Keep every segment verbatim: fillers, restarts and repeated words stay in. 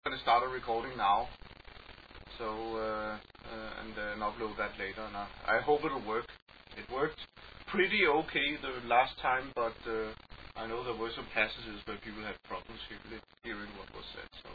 going to start a recording now. So, uh, uh, and, uh, and upload that later. And I, I hope it'll work. It worked pretty okay the last time, but uh, I know there were some passages where people had problems hearing, hearing what was said. So.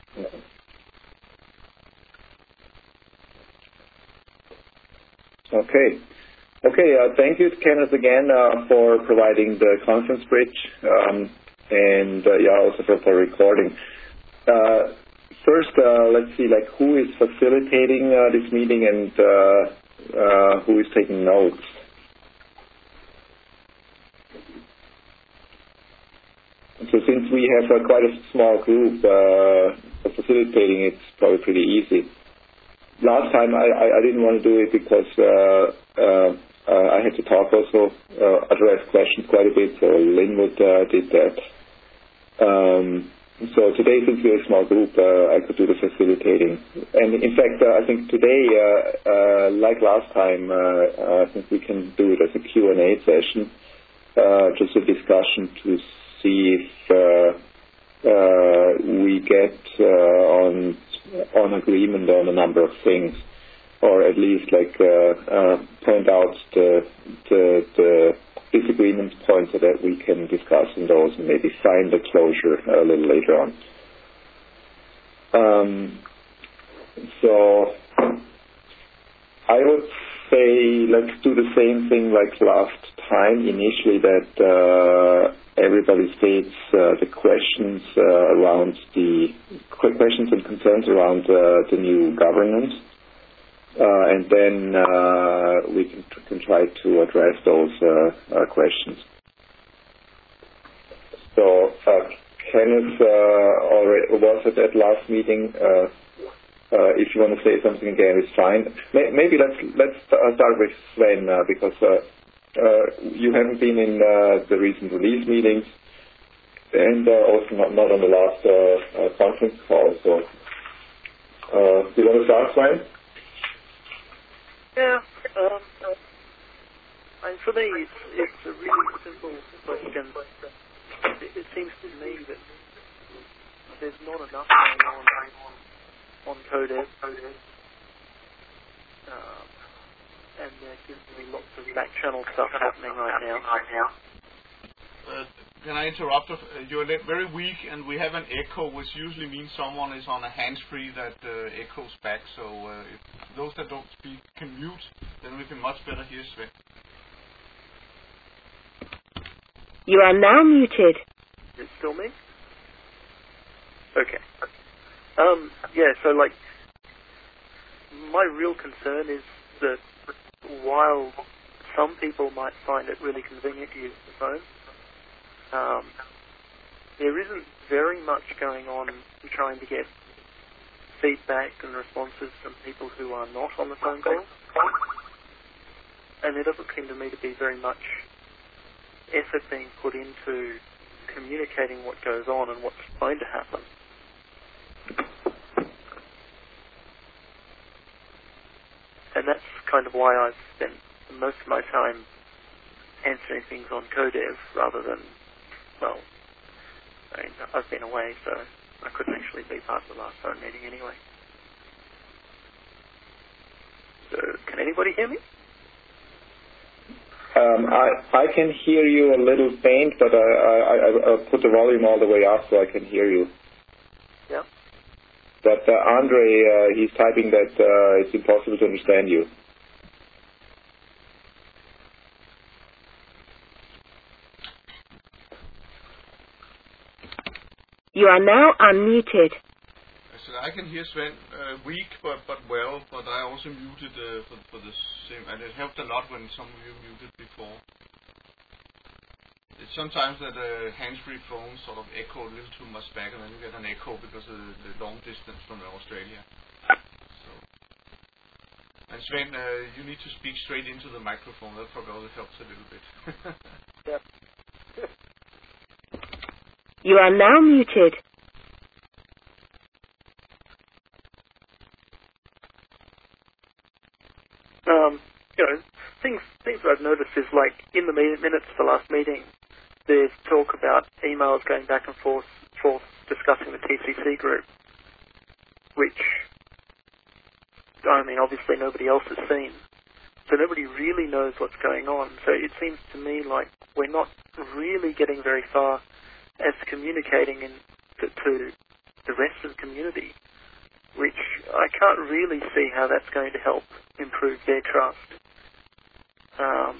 Okay. Okay, uh, thank you, Kenneth, again uh, for providing the conference bridge um, and uh, yeah, also for the recording. Uh, first, uh, let's see, like who is facilitating uh, this meeting and uh, uh, who is taking notes. So since we have uh, quite a small group, uh, facilitating it's probably pretty easy. Last time I, I, I didn't want to do it because uh, uh, uh, I had to talk also, uh, address questions quite a bit, so Linwood uh, did that. Um, so today, since we're a small group, uh, I could do the facilitating. And in fact, uh, I think today, uh, uh, like last time, uh, I think we can do it as a Q and A session, uh, just a discussion to see if uh, uh, we get uh, on on agreement on a number of things, or at least like uh, uh, point out the, the the disagreement points so that we can discuss in those and maybe find a closure a little later on. Um, so I would say let's do the same thing like last time. Initially, that uh, everybody states uh, the questions uh, around the questions and concerns around uh, the new governance, uh, and then uh, we can, can try to address those uh, uh, questions. So uh, Kenneth uh, already was at that last meeting. Uh, uh, if you want to say something again, it's fine. Maybe let's let's start with Sven uh, because. Uh, Uh, you haven't been in uh, the recent release meetings and uh, also not, not on the last uh, uh, conference call. So, uh, do you want to start, Sven? Yeah. Um, and for me, it's, it's a really simple question. It, it seems to me that there's not enough going on on Codev. Um, and there seems to be lots of back-channel stuff happening right now. Uh, can I interrupt? Uh, you're very weak, and we have an echo, which usually means someone is on a hands-free that uh, echoes back. So uh, if those that don't speak can mute, then we can much better hear Sven. You are now muted. Is it still me? Okay. Um, yeah, so like, my real concern is that while some people might find it really convenient to use the phone, um, there isn't very much going on in trying to get feedback and responses from people who are not on the phone call. And there doesn't seem to me to be very much effort being put into communicating what goes on and what's going to happen. And that's kind of why I've spent most of my time answering things on Codev rather than, well, I mean, I've been away, so I couldn't actually be part of the last phone meeting anyway. So, can anybody hear me? Um, I I can hear you a little faint, but I, I, I, I put the volume all the way up so I can hear you. Yeah. But uh, Andre, uh, he's typing that uh, it's impossible to understand you. You are now unmuted. So I can hear Sven uh, weak, but but well. But I also muted uh, for for the same, and it helped a lot when some of you muted before. It's sometimes that uh, hands-free phones sort of echo a little too much back, and then you get an echo because of the, the long distance from Australia. So, and Sven, uh, you need to speak straight into the microphone. That probably helps a little bit. Yep. You are now muted. Um, you know, things things that I've noticed is like in the meeting, minutes of the last meeting, there's talk about emails going back and forth, forth discussing the T C C group. which, I mean, obviously nobody else has seen. So nobody really knows what's going on. So it seems to me like we're not really getting very far as communicating in, to, to the rest of the community, which I can't really see how that's going to help improve their trust. Um,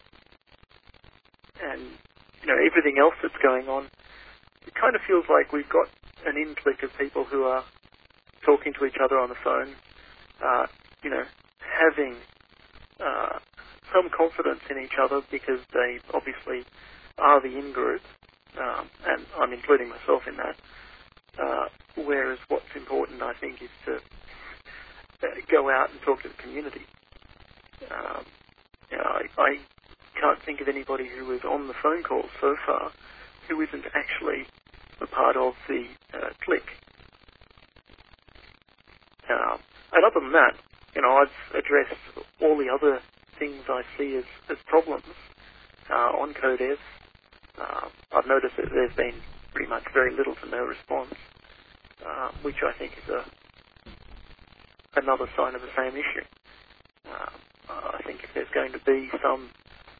and, you know, everything else that's going on, it kind of feels like we've got an in-clique of people who are talking to each other on the phone, uh, you know, having uh, some confidence in each other because they obviously are the in-group, um, and I'm including myself in that. Uh, whereas what's important, I think, is to uh, go out and talk to the community. Um, you know, I, I can't think of anybody who is on the phone calls so far who isn't actually a part of the uh, clique. Uh, and other than that, you know, I've addressed all the other things I see as, as problems uh, on Codev. Uh, I've noticed that there's been pretty much very little to no response, uh, which I think is a another sign of the same issue. Uh, I think if there's going to be some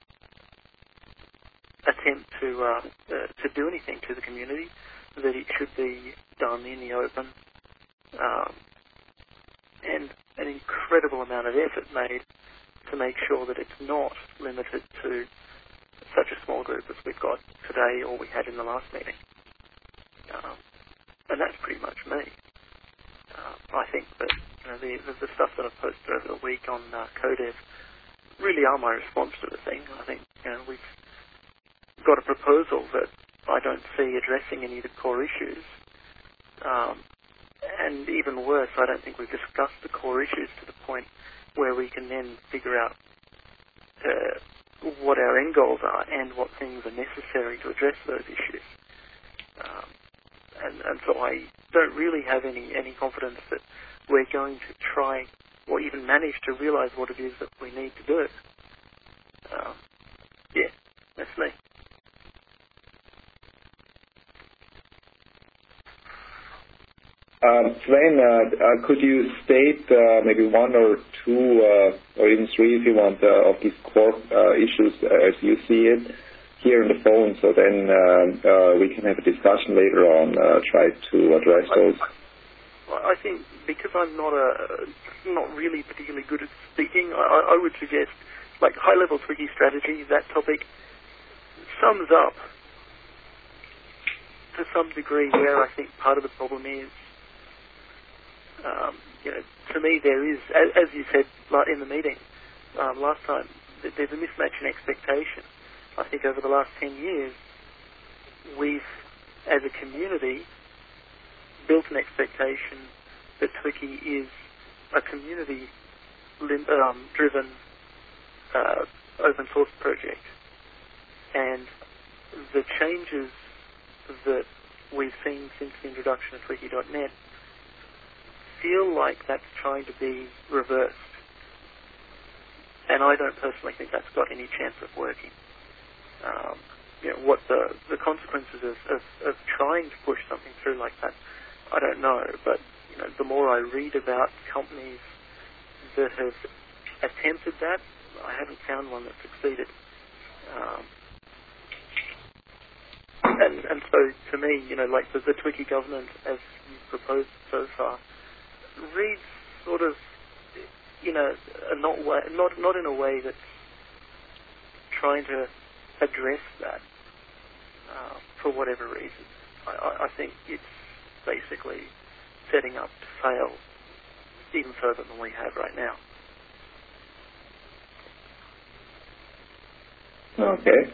attempt to uh, uh, to do anything to the community, that it should be done in the open, um, and an incredible amount of effort made to make sure that it's not limited to such a small group as we've got today or we had in the last meeting. Um, and that's pretty much me. Uh, I think that you know, the, the, the stuff that I've posted over the week on uh, Codev really are my response to the thing. I think you know, we've got a proposal that I don't see addressing any of the core issues. Um, and even worse, I don't think we've discussed the core issues to the point where we can then figure out uh, what our end goals are and what things are necessary to address those issues. Um, and, and so I don't really have any, any confidence that we're going to try or even manage to realize what it is that we need to do. Um, yeah, that's me. Um, Sven, uh, uh, could you state uh, maybe one or two, uh, or even three if you want, uh, of these core uh, issues uh, as you see it here on the phone, so then uh, uh, we can have a discussion later on, uh, try to address those. I, I think because I'm not a not really particularly good at speaking, I, I would suggest like high-level Twiggy strategy. That topic sums up to some degree where I think part of the problem is. Um, you know, to me there is, as, as you said in the meeting um, last time, that there's a mismatch in expectation. I think over the last ten years, we've, as a community, built an expectation that Twiki is a community-driven uh, open source project. And the changes that we've seen since the introduction of Twiki dot net feel like that's trying to be reversed. And I don't personally think that's got any chance of working. Um, you know, what the, the consequences of, of, of trying to push something through like that, I don't know. But you know, the more I read about companies that have attempted that, I haven't found one that succeeded. Um, and, and so, to me, you know, like the, the Twiki governance as you've proposed so far, reads sort of, you know, not way, not not in a way that's trying to address that uh, for whatever reason. I, I think it's basically setting up to fail even further than we have right now. Okay.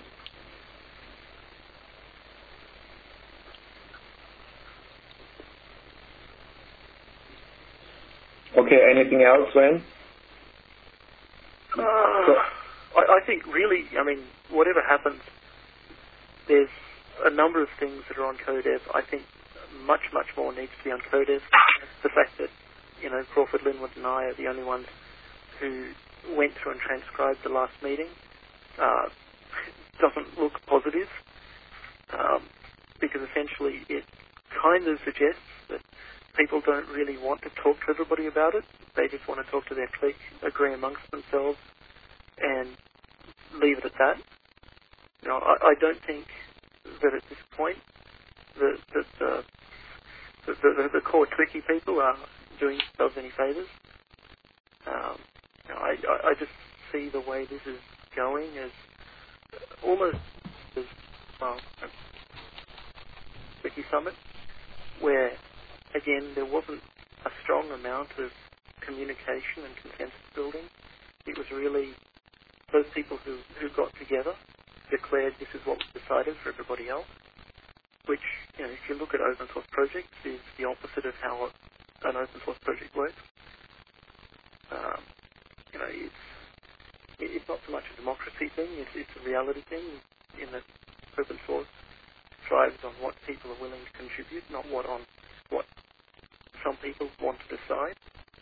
Okay, anything else, Sven? Uh, I, I think really, I mean, whatever happens, there's a number of things that are on Codev. I think much, much more needs to be on Codev. The fact that, you know, Crawford, Linwood and I are the only ones who went through and transcribed the last meeting uh, doesn't look positive, um, because essentially it kind of suggests that people don't really want to talk to everybody about it. They just want to talk to their clique, agree amongst themselves, and leave it at that. You know, I, I don't think that at this point that, that uh, the, the, the core Twiki people are doing themselves any favours. Um, you know, I, I, I just see the way this is going as almost as well, a Twiki Summit, where again there wasn't a strong amount of communication and consensus building. It was really those people who, who got together declared this is what was decided for everybody else, which, you know, if you look at open source projects, is the opposite of how an open source project works. Um, you know, it's, it's not so much a democracy thing, it's, it's a reality thing in that open source thrives on what people are willing to contribute, not what on what some people want to decide.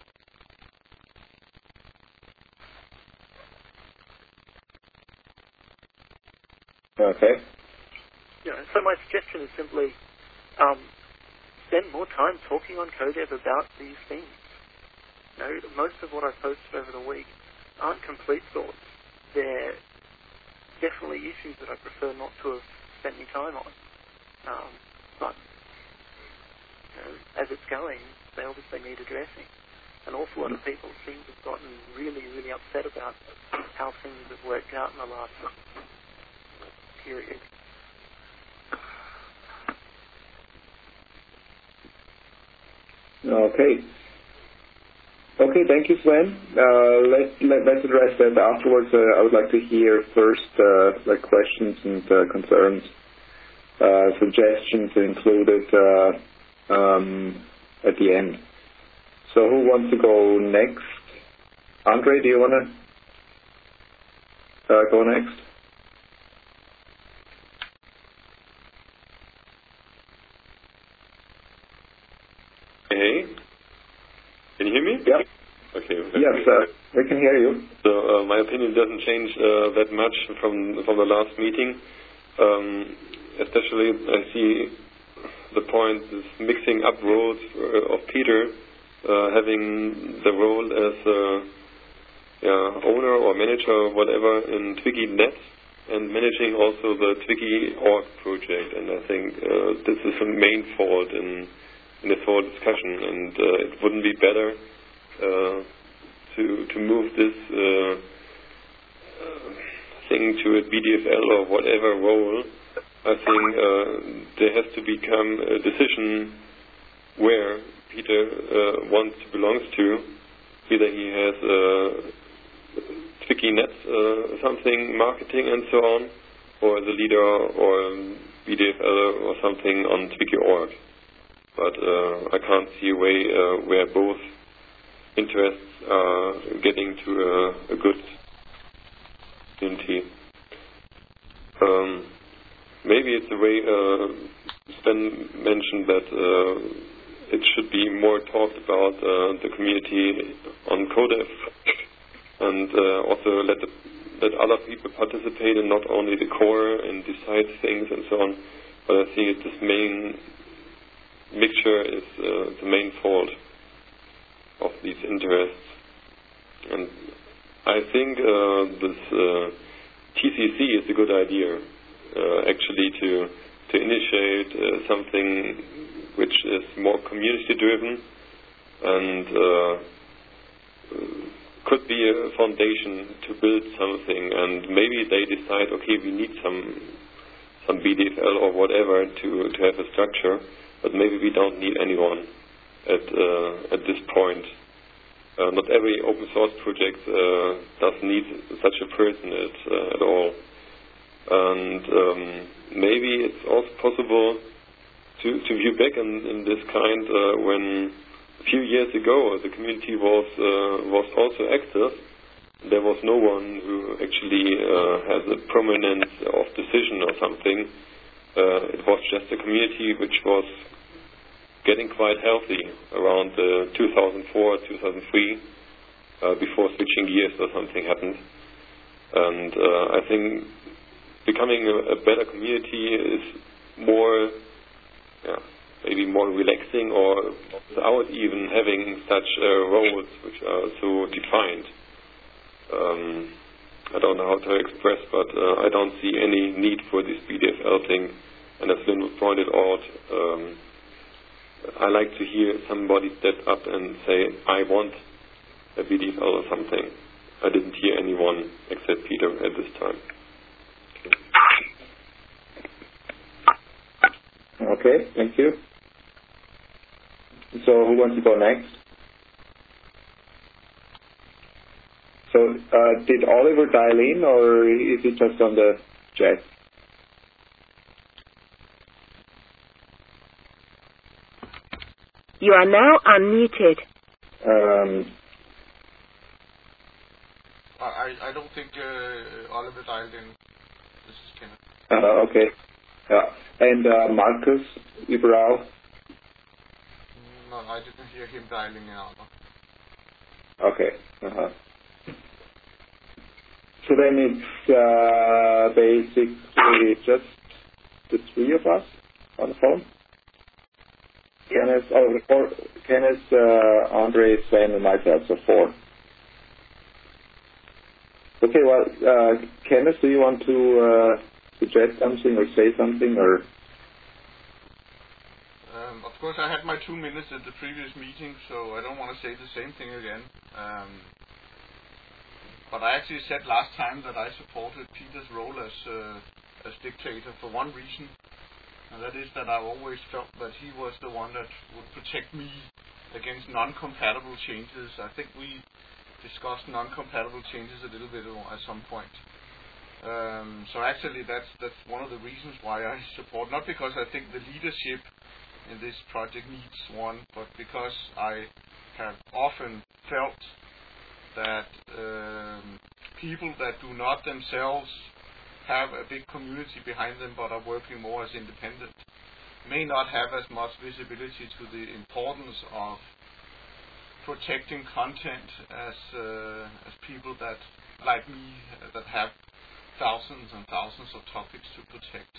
Okay. You know, so my suggestion is simply um, spend more time talking on Codev about these things. You know, most of what I posted over the week aren't complete thoughts. They're definitely issues that I prefer not to have spent any time on. Um, but you know, as it's going, they obviously need addressing. An awful lot of people seem to have gotten really, really upset about how things have worked out in the last period. Okay. Okay, thank you, Sven. Uh, let, let, let's address that afterwards. Uh, I would like to hear first uh, like questions and uh, concerns, uh, suggestions included uh, um, at the end. So who wants to go next? Andre, do you want to uh, go next? Hey, can you hear me? Yeah. Okay. Yes, uh, we can hear you. So uh, my opinion doesn't change uh, that much from from the last meeting. Um, especially, I see the point is mixing up roles uh, of Peter, uh, having the role as uh, yeah, owner or manager or whatever in Twiki dot net, and managing also the Twiki dot org project. And I think uh, this is a main fault in. in this whole discussion, and uh, it wouldn't be better uh, to to move this uh, uh, thing to a B D F L or whatever role. I think uh, there has to become a decision where Peter uh, wants to belongs to. Either he has uh, Twiki dot net uh, something, marketing and so on, or the leader or B D F L or something on Twiki dot org. But uh, I can't see a way uh, where both interests are getting to a, a good unity. Um, maybe it's the way uh, Sven mentioned that uh, it should be more talked about uh, the community on Codev, and uh, also let the, let other people participate and not only the core and decide things and so on. But I think it's this main mixture is uh, the main fault of these interests, and I think uh, this uh, T C C is a good idea, uh, actually to to initiate uh, something which is more community driven and uh, could be a foundation to build something, and maybe they decide, okay, we need some some B D F L or whatever to to have a structure. But maybe we don't need anyone at uh, at this point. Uh, not every open source project uh, does need such a person at, uh, at all. And um, maybe it's also possible to, to view back in, in this kind uh, when a few years ago the community was uh, was also active. There was no one who actually uh, has a prominence of decision or something. Uh, it was just a community which was getting quite healthy around uh, two thousand four, two thousand three, uh, before switching gears or something happened. And uh, I think becoming a, a better community is more yeah, maybe more relaxing, or without even having such uh, roles which are so defined. Um, I don't know how to express, but uh, I don't see any need for this B D F L thing. And as Lynn pointed out, um, I like to hear somebody step up and say, I want a B D F L or something. I didn't hear anyone except Peter at this time. Okay, thank you. So who wants to go next? So uh, did Oliver dial in, or is it just on the chat? You are now unmuted. Um, I, I don't think uh, Oliver dialed in. This is Kenneth. uh, okay. Yeah. And uh, Marcus Ibrau? No, I didn't hear him dialing in either. Okay. Uh-huh. So then it's uh, basically just the three of us on the phone? Yeah. Kenneth, oh, or, Kenneth, uh, Andre, Sven, and myself, so four. Okay, well, uh, Kenneth, do you want to uh, suggest something or say something, or? Um, of course, I had my two minutes at the previous meeting, so I don't want to say the same thing again. Um, but I actually said last time that I supported Peter's role as uh, as dictator for one reason, and that is that I've always felt that he was the one that would protect me against non-compatible changes. I think we discussed non-compatible changes a little bit at some point. Um, so actually that's that's one of the reasons why I support, not because I think the leadership in this project needs one, but because I have often felt that um, people that do not themselves have a big community behind them but are working more as independent may not have as much visibility to the importance of protecting content as uh, as people that, like me, uh, that have thousands and thousands of topics to protect.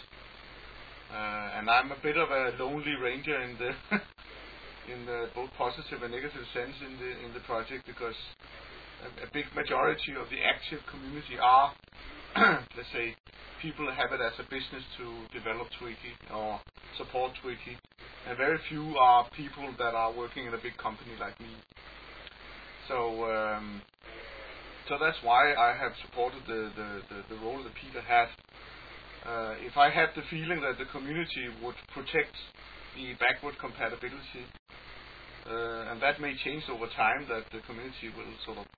Uh, and I'm a bit of a lonely ranger in the in the both positive and negative sense in the in the project, because a, a big majority of the active community are, let's say, people that have it as a business to develop Twiki or support Twiki, and very few are people that are working in a big company like me. So um, so that's why I have supported the, the, the, the role that Peter had. Uh, if I had the feeling that the community would protect the backward compatibility, uh, and that may change over time, that the community will sort of,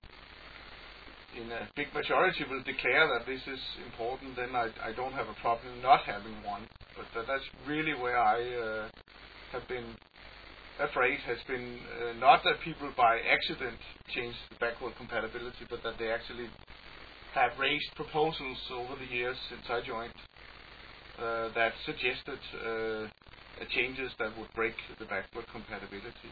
in a big majority, will declare that this is important, then I, I don't have a problem not having one. But uh, that's really where I uh, have been afraid, has been uh, not that people by accident change the backward compatibility, but that they actually have raised proposals over the years since I joined uh, that suggested uh, changes that would break the backward compatibility.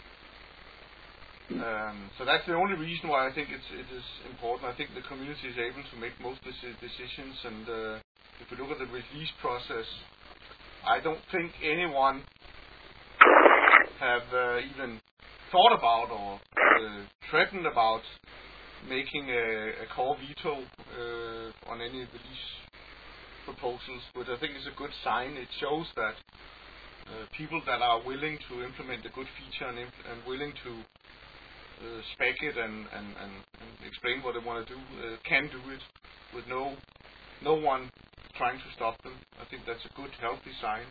Um, so that's the only reason why I think it's, it is important. I think the community is able to make most of the decisions, and uh, if we look at the release process, I don't think anyone have uh, even thought about or uh, threatened about making a, a core veto uh, on any release proposals, which I think is a good sign. It shows that uh, people that are willing to implement a good feature and, imp- and willing to uh, spec it and, and, and, and explain what they want to do uh, can do it with no no one trying to stop them. I think that's a good, healthy sign.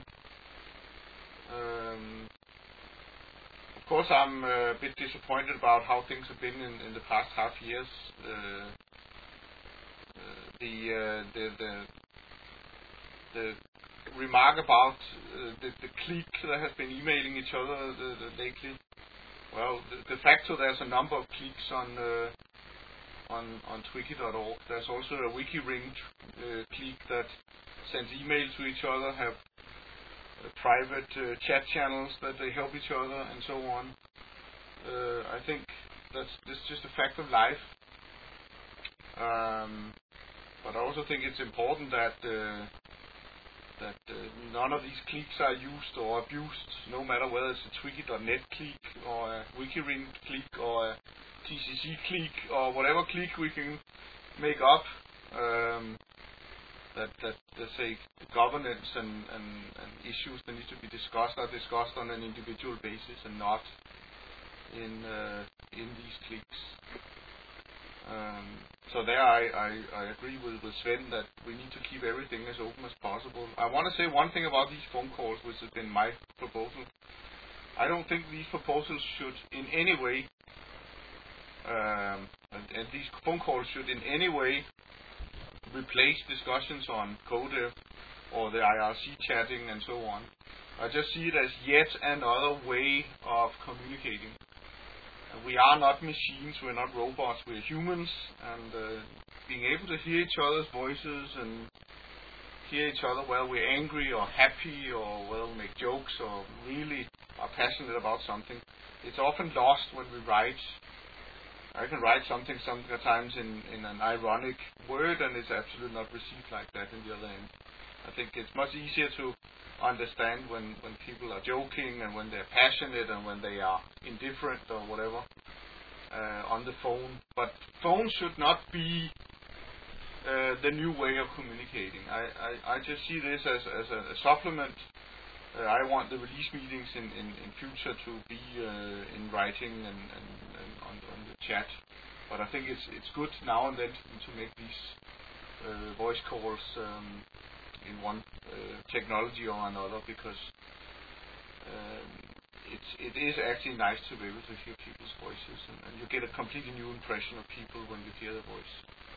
Um, of course, I'm uh, a bit disappointed about how things have been in, in the past half years. Uh, uh, the, uh, the the the remark about uh, the, the clique that has been emailing each other the, the lately. Well, the, de facto there's a number of cliques on uh, on on Twiki dot org. There's also a WikiRing uh, clique that sends emails to each other, have uh, private uh, chat channels that they help each other, and so on. Uh, I think that's, that's just a fact of life. Um, but I also think it's important that uh, that uh, none of these cliques are used or abused, no matter whether it's a Twiki dot net clique or a WikiRing clique or a T C C clique or whatever clique we can make up. Um, that, that let's say governance and, and, and issues that need to be discussed are discussed on an individual basis and not in uh, in these cliques. Um, so there I, I, I agree with, with Sven that we need to keep everything as open as possible. I want to say one thing about these phone calls, which has been my proposal. I don't think these proposals should in any way, um, and, and these phone calls should in any way replace discussions on CODEV or the I R C chatting and so on. I just see it as yet another way of communicating. We are not machines, we're not robots, we're humans, and uh, being able to hear each other's voices and hear each other whether we're angry or happy or whether we make jokes or really are passionate about something, it's often lost when we write. I can write something sometimes in, in an ironic word and it's absolutely not received like that in the other end. I think it's much easier to understand when, when people are joking and when they're passionate and when they are indifferent or whatever uh, on the phone. But phone should not be uh, the new way of communicating. I, I, I just see this as, as a, a supplement. Uh, I want the release meetings in, in, in future to be uh, in writing and, and, and on, on the chat. But I think it's it's good now and then to make these uh, voice calls um, in one uh, technology or another, because um, it's it is actually nice to be able to hear people's voices, and, and you get a completely new impression of people when you hear their voice.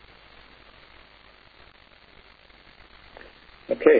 Okay.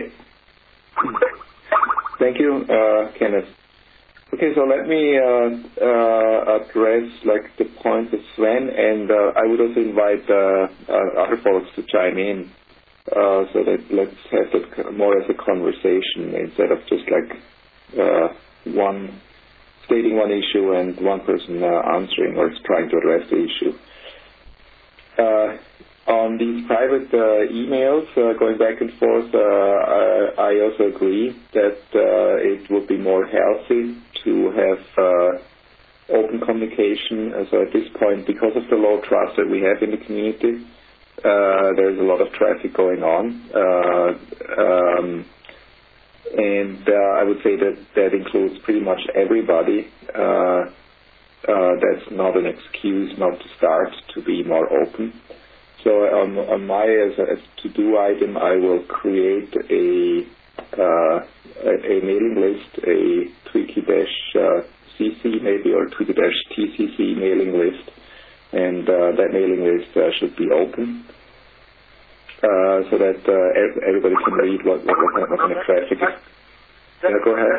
Thank you, uh, Kenneth. Okay, so let me uh, uh, address like the points of Sven, and uh, I would also invite uh, uh, other folks to chime in. Uh, so that let's have it more as a conversation instead of just like uh, one stating one issue and one person uh, answering or trying to address the issue. Uh, on these private uh, emails uh, going back and forth, uh, I, I also agree that uh, it would be more healthy to have uh, open communication. Uh, so at this point, because of the low trust that we have in the community, Uh, there's a lot of traffic going on, uh, um, and uh, I would say that that includes pretty much everybody. Uh, uh, that's not an excuse not to start to be more open. So on, on my as a, as to-do item, I will create a uh, a, a mailing list, a Twiki-C C maybe or Twiki-T C C mailing list. And uh, that mailing list uh, should be open uh, so that uh, everybody can read what, what, what kind of traffic is. Yeah, go ahead.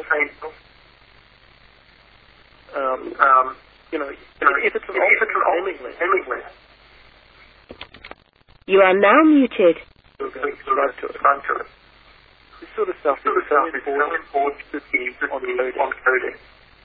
Um, um, you know, if it's an open mailing list, you are now muted. Subscribe to it. This sort of stuff is so important to be on coding.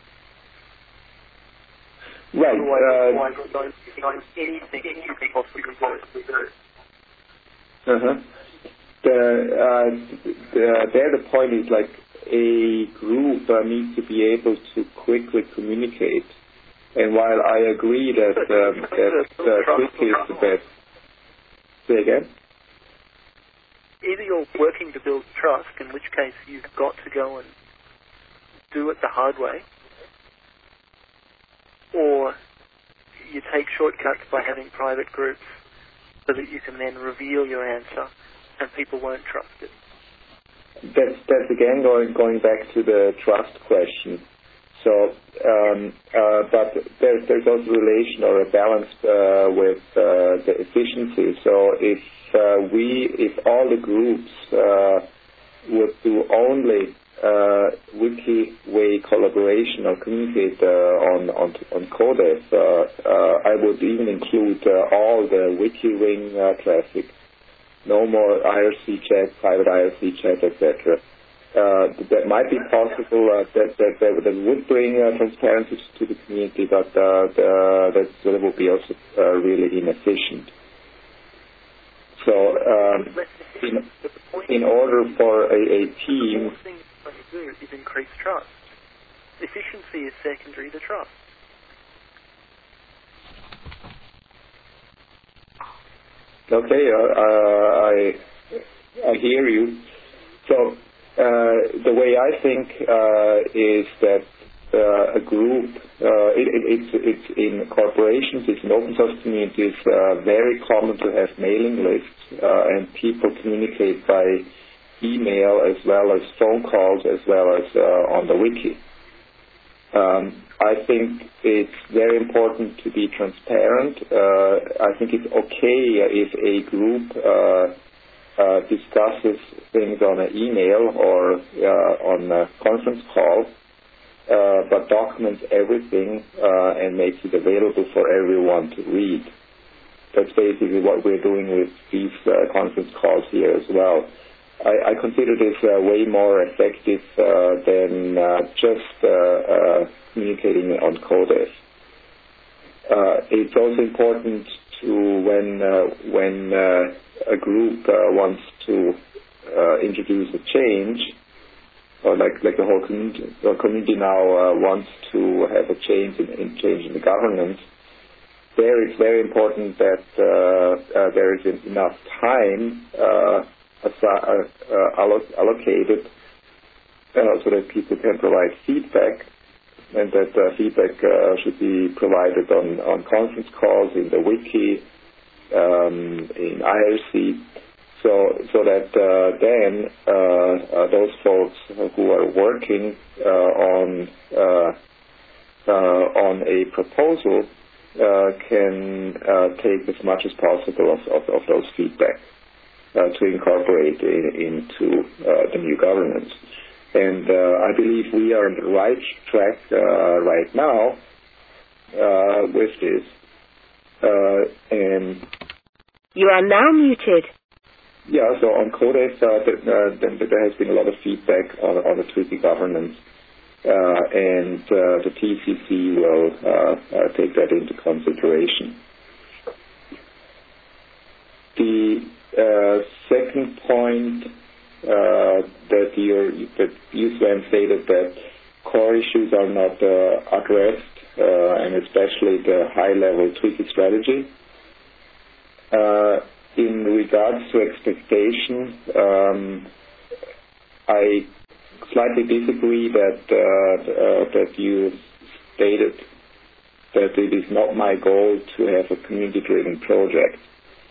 Right. Otherwise, uh, don't find anything you can possibly do. Uh-huh. The, uh, the, there the point is like a group uh, needs to be able to quickly communicate. And while I agree that, um, that uh, quick is the best. Say again? Either you're working to build trust, in which case you've got to go and do it the hard way, or you take shortcuts by having private groups so that you can then reveal your answer and people won't trust it. That's, that's again going, going back to the trust question. So, um, uh, but there, there's also a relation or a balance uh, with uh, the efficiency. So if uh, we, if all the groups uh, would do only Uh, WikiWay collaboration or communicate uh, on on on CODEV, uh, uh, I would even include uh, all the WikiRing uh, traffic. No more I R C chat, private I R C chat, et cetera. Uh, that might be possible. Uh, that, that that that would bring uh, transparency to the community, but uh, the, that that would be also uh, really inefficient. So um, in, in order for a, a team... The thing you're trying to do is increase trust. Efficiency is secondary to trust. Okay, uh, I I hear you. So uh, the way I think uh, is that uh, a group, uh, it, it, it's, it's in corporations, it's in open source communities, uh, very common to have mailing lists, uh, and people communicate by email as well as phone calls as well as uh, on the wiki. Um, I think it's very important to be transparent. Uh, I think it's okay if a group uh, uh, discusses things on an email or uh, on a conference call, uh, but documents everything uh, and makes it available for everyone to read. That's basically what we're doing with these uh, conference calls here as well. I, I consider this uh, way more effective uh, than uh, just uh, uh, communicating on Codex. Uh, it's also important to when uh, when uh, a group uh, wants to uh, introduce a change, or like like the whole community, the community now uh, wants to have a change in, in change in the governance. There, it's very important that uh, uh, there is enough time Uh, Uh, uh, allocated uh, so that people can provide feedback, and that uh, feedback uh, should be provided on, on conference calls, in the wiki, um, in I R C, so so that uh, then uh, uh, those folks who are working uh, on uh, uh, on a proposal uh, can uh, take as much as possible of, of, of those feedback. Uh, to incorporate in, into uh, the new governance. And uh, I believe we are on the right track uh, right now uh, with this. Uh, and you are now muted. Yeah, so on Codex, uh, th- uh, th- there has been a lot of feedback on, on the Twiki governance, uh, and uh, the T C C will uh, uh, take that into consideration. The Uh, second point uh, that you that you Sven stated that core issues are not uh, addressed, uh, and especially the high-level Twiki strategy. Uh, in regards to expectation, um, I slightly disagree that uh, uh, that you stated that it is not my goal to have a community-driven project.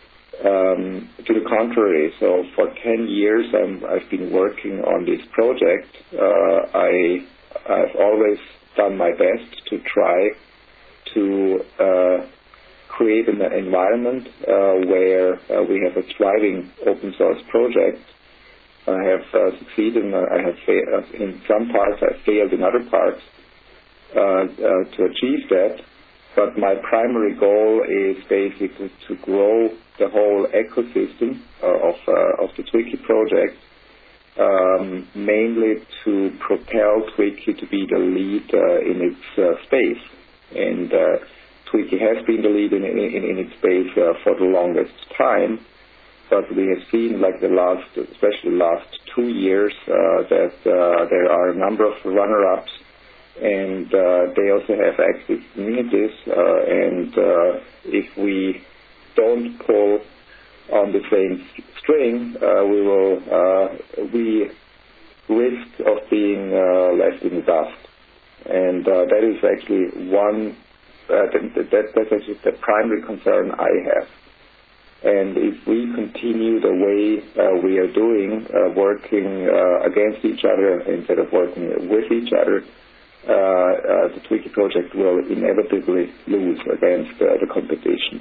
Um, to the contrary, so for ten years I'm, I've been working on this project. Uh, I, I've always done my best to try to uh, create an environment uh, where uh, we have a thriving open source project. I have uh, succeeded, and I have fa- in some parts, I've failed in other parts uh, uh, to achieve that. But my primary goal is basically to grow the whole ecosystem uh, of uh, of the Twiki project, um, mainly to propel Twiki to be the lead uh, in its uh, space. And uh, Twiki has been the lead in, in, in its space uh, for the longest time, but we have seen, like the last, especially the last two years, uh, that uh, there are a number of runner-ups, and uh, they also have active communities, uh, and uh, if we don't pull on the same string, uh, we will uh, we risk of being uh, left in the dust. And uh, that is actually one, uh, that, that, that's actually the primary concern I have. And if we continue the way uh, we are doing, uh, working uh, against each other instead of working with each other, Uh, uh, the Twiki project will inevitably lose against uh, the competition.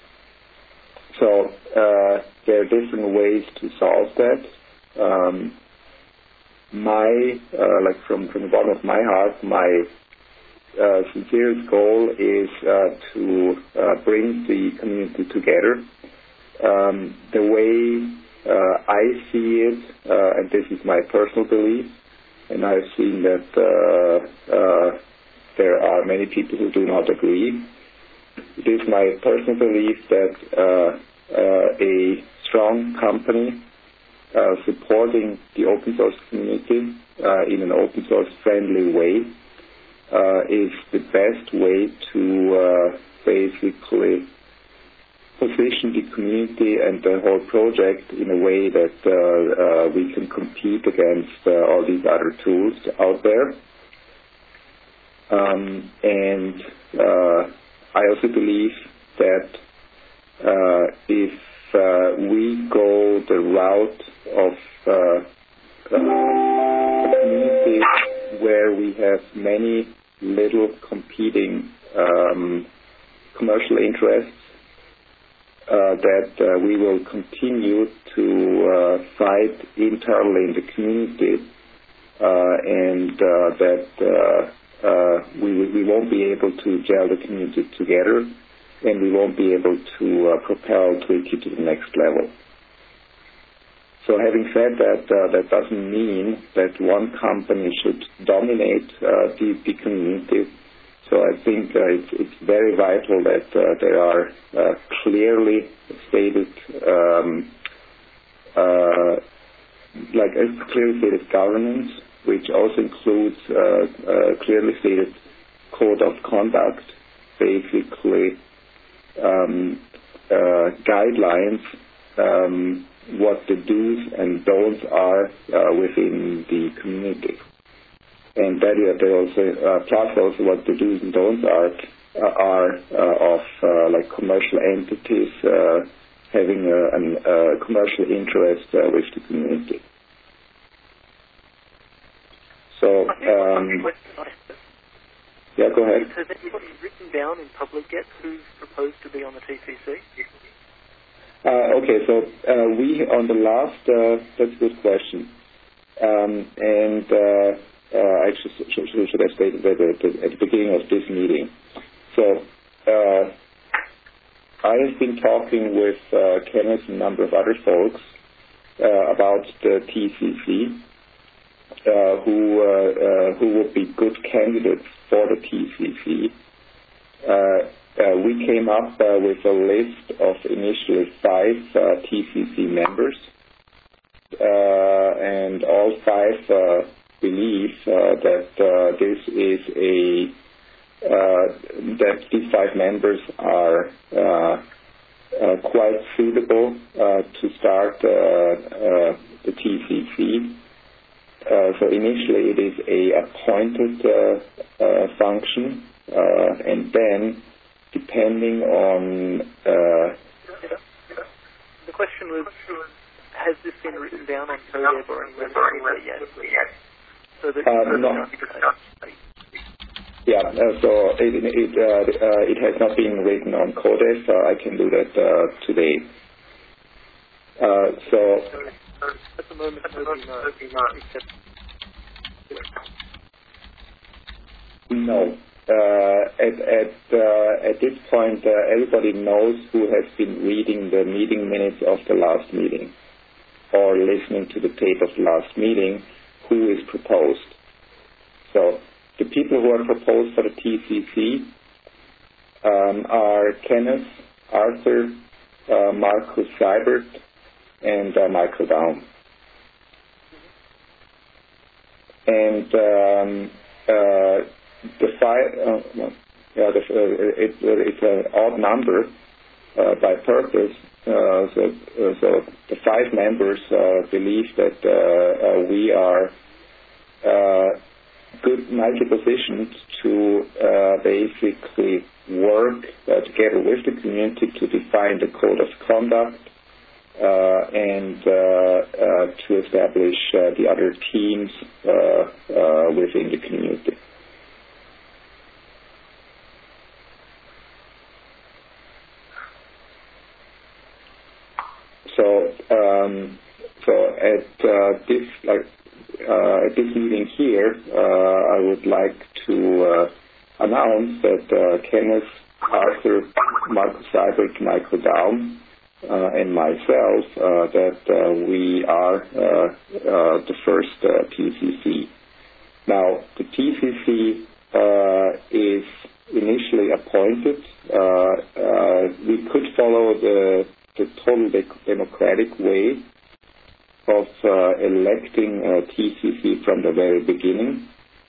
So uh, there are different ways to solve that. Um, my, uh, like from, from the bottom of my heart, my uh, sincerest goal is uh, to uh, bring the community together. Um, the way uh, I see it, uh, and this is my personal belief, and I've seen that uh, uh, there are many people who do not agree. It is my personal belief that uh, uh, a strong company uh, supporting the open source community uh, in an open source friendly way uh, is the best way to uh, basically position the community and the whole project in a way that uh, uh, we can compete against uh, all these other tools out there. Um, and uh, I also believe that uh, if uh, we go the route of uh, uh, a community where we have many little competing um, commercial interests, Uh, that uh, we will continue to uh, fight internally in the community, uh, and uh, that uh, uh, we, we won't be able to gel the community together, and we won't be able to uh, propel Twiki to the next level. So having said that, uh, that doesn't mean that one company should dominate uh, the, the community. So I think uh, it's, it's very vital that uh, there are uh, clearly stated, um, uh, like a clearly stated governance, which also includes uh, uh, clearly stated code of conduct, basically um, uh, guidelines, um, what the do's and don'ts are uh, within the community. And that uh, also, uh, plus also what the do's and don'ts are, uh, are uh, of uh, like commercial entities uh, having a, a commercial interest uh, with the community. So, um, yeah, go ahead. Has anybody written down in public yet who's proposed to be on the T C C? Uh, okay, so uh, we on the last, uh, that's a good question. Um, and uh, Uh, I should, should, should have stated that at the, at the beginning of this meeting. So uh, I have been talking with uh, Kenneth and a number of other folks uh, about the T C C, uh, who uh, uh, who would be good candidates for the T C C. Uh, uh, we came up uh, with a list of initially five uh, T C C members, uh, and all five Uh, believe uh, that uh, this is a uh, that these five members are uh, uh, quite suitable uh, to start uh, uh, the T C C. Uh, so initially it is a appointed uh, uh, function, uh, and then depending on uh, the question was, has this been written down on Codeb or anywhere yet? So that uh, no. Yeah, uh, so it it, uh, uh, it has not been written on Codex. Uh, I can do that uh, today. Uh, so at the moment, nobody knows except no. Uh, at at uh, at this point, uh, everybody knows who has been reading the meeting minutes of the last meeting or listening to the tape of the last meeting. Who is proposed. So the people who are proposed for the T C C um, are Kenneth, Arthur, uh, Markus Seibert, and uh, Michael Daum. And um, uh, the five, uh, well, yeah, the, uh, it, it's an odd number uh, by purpose. Uh, so, uh, so the five members uh, believe that uh, uh, we are uh, good, nicely positioned to uh, basically work uh, together with the community to define the code of conduct uh, and uh, uh, to establish uh, the other teams uh, uh, within the community. So, um, so at uh, this like uh, at this meeting here, uh, I would like to uh, announce that uh, Kenneth, Arthur, Markus Seibert, Michael Daum, uh, and myself uh, that uh, we are uh, uh, the first uh, T C C. Now, the T C C uh, is initially appointed. Uh, uh, we could follow the the total de- democratic way of uh, electing uh, T C C from the very beginning.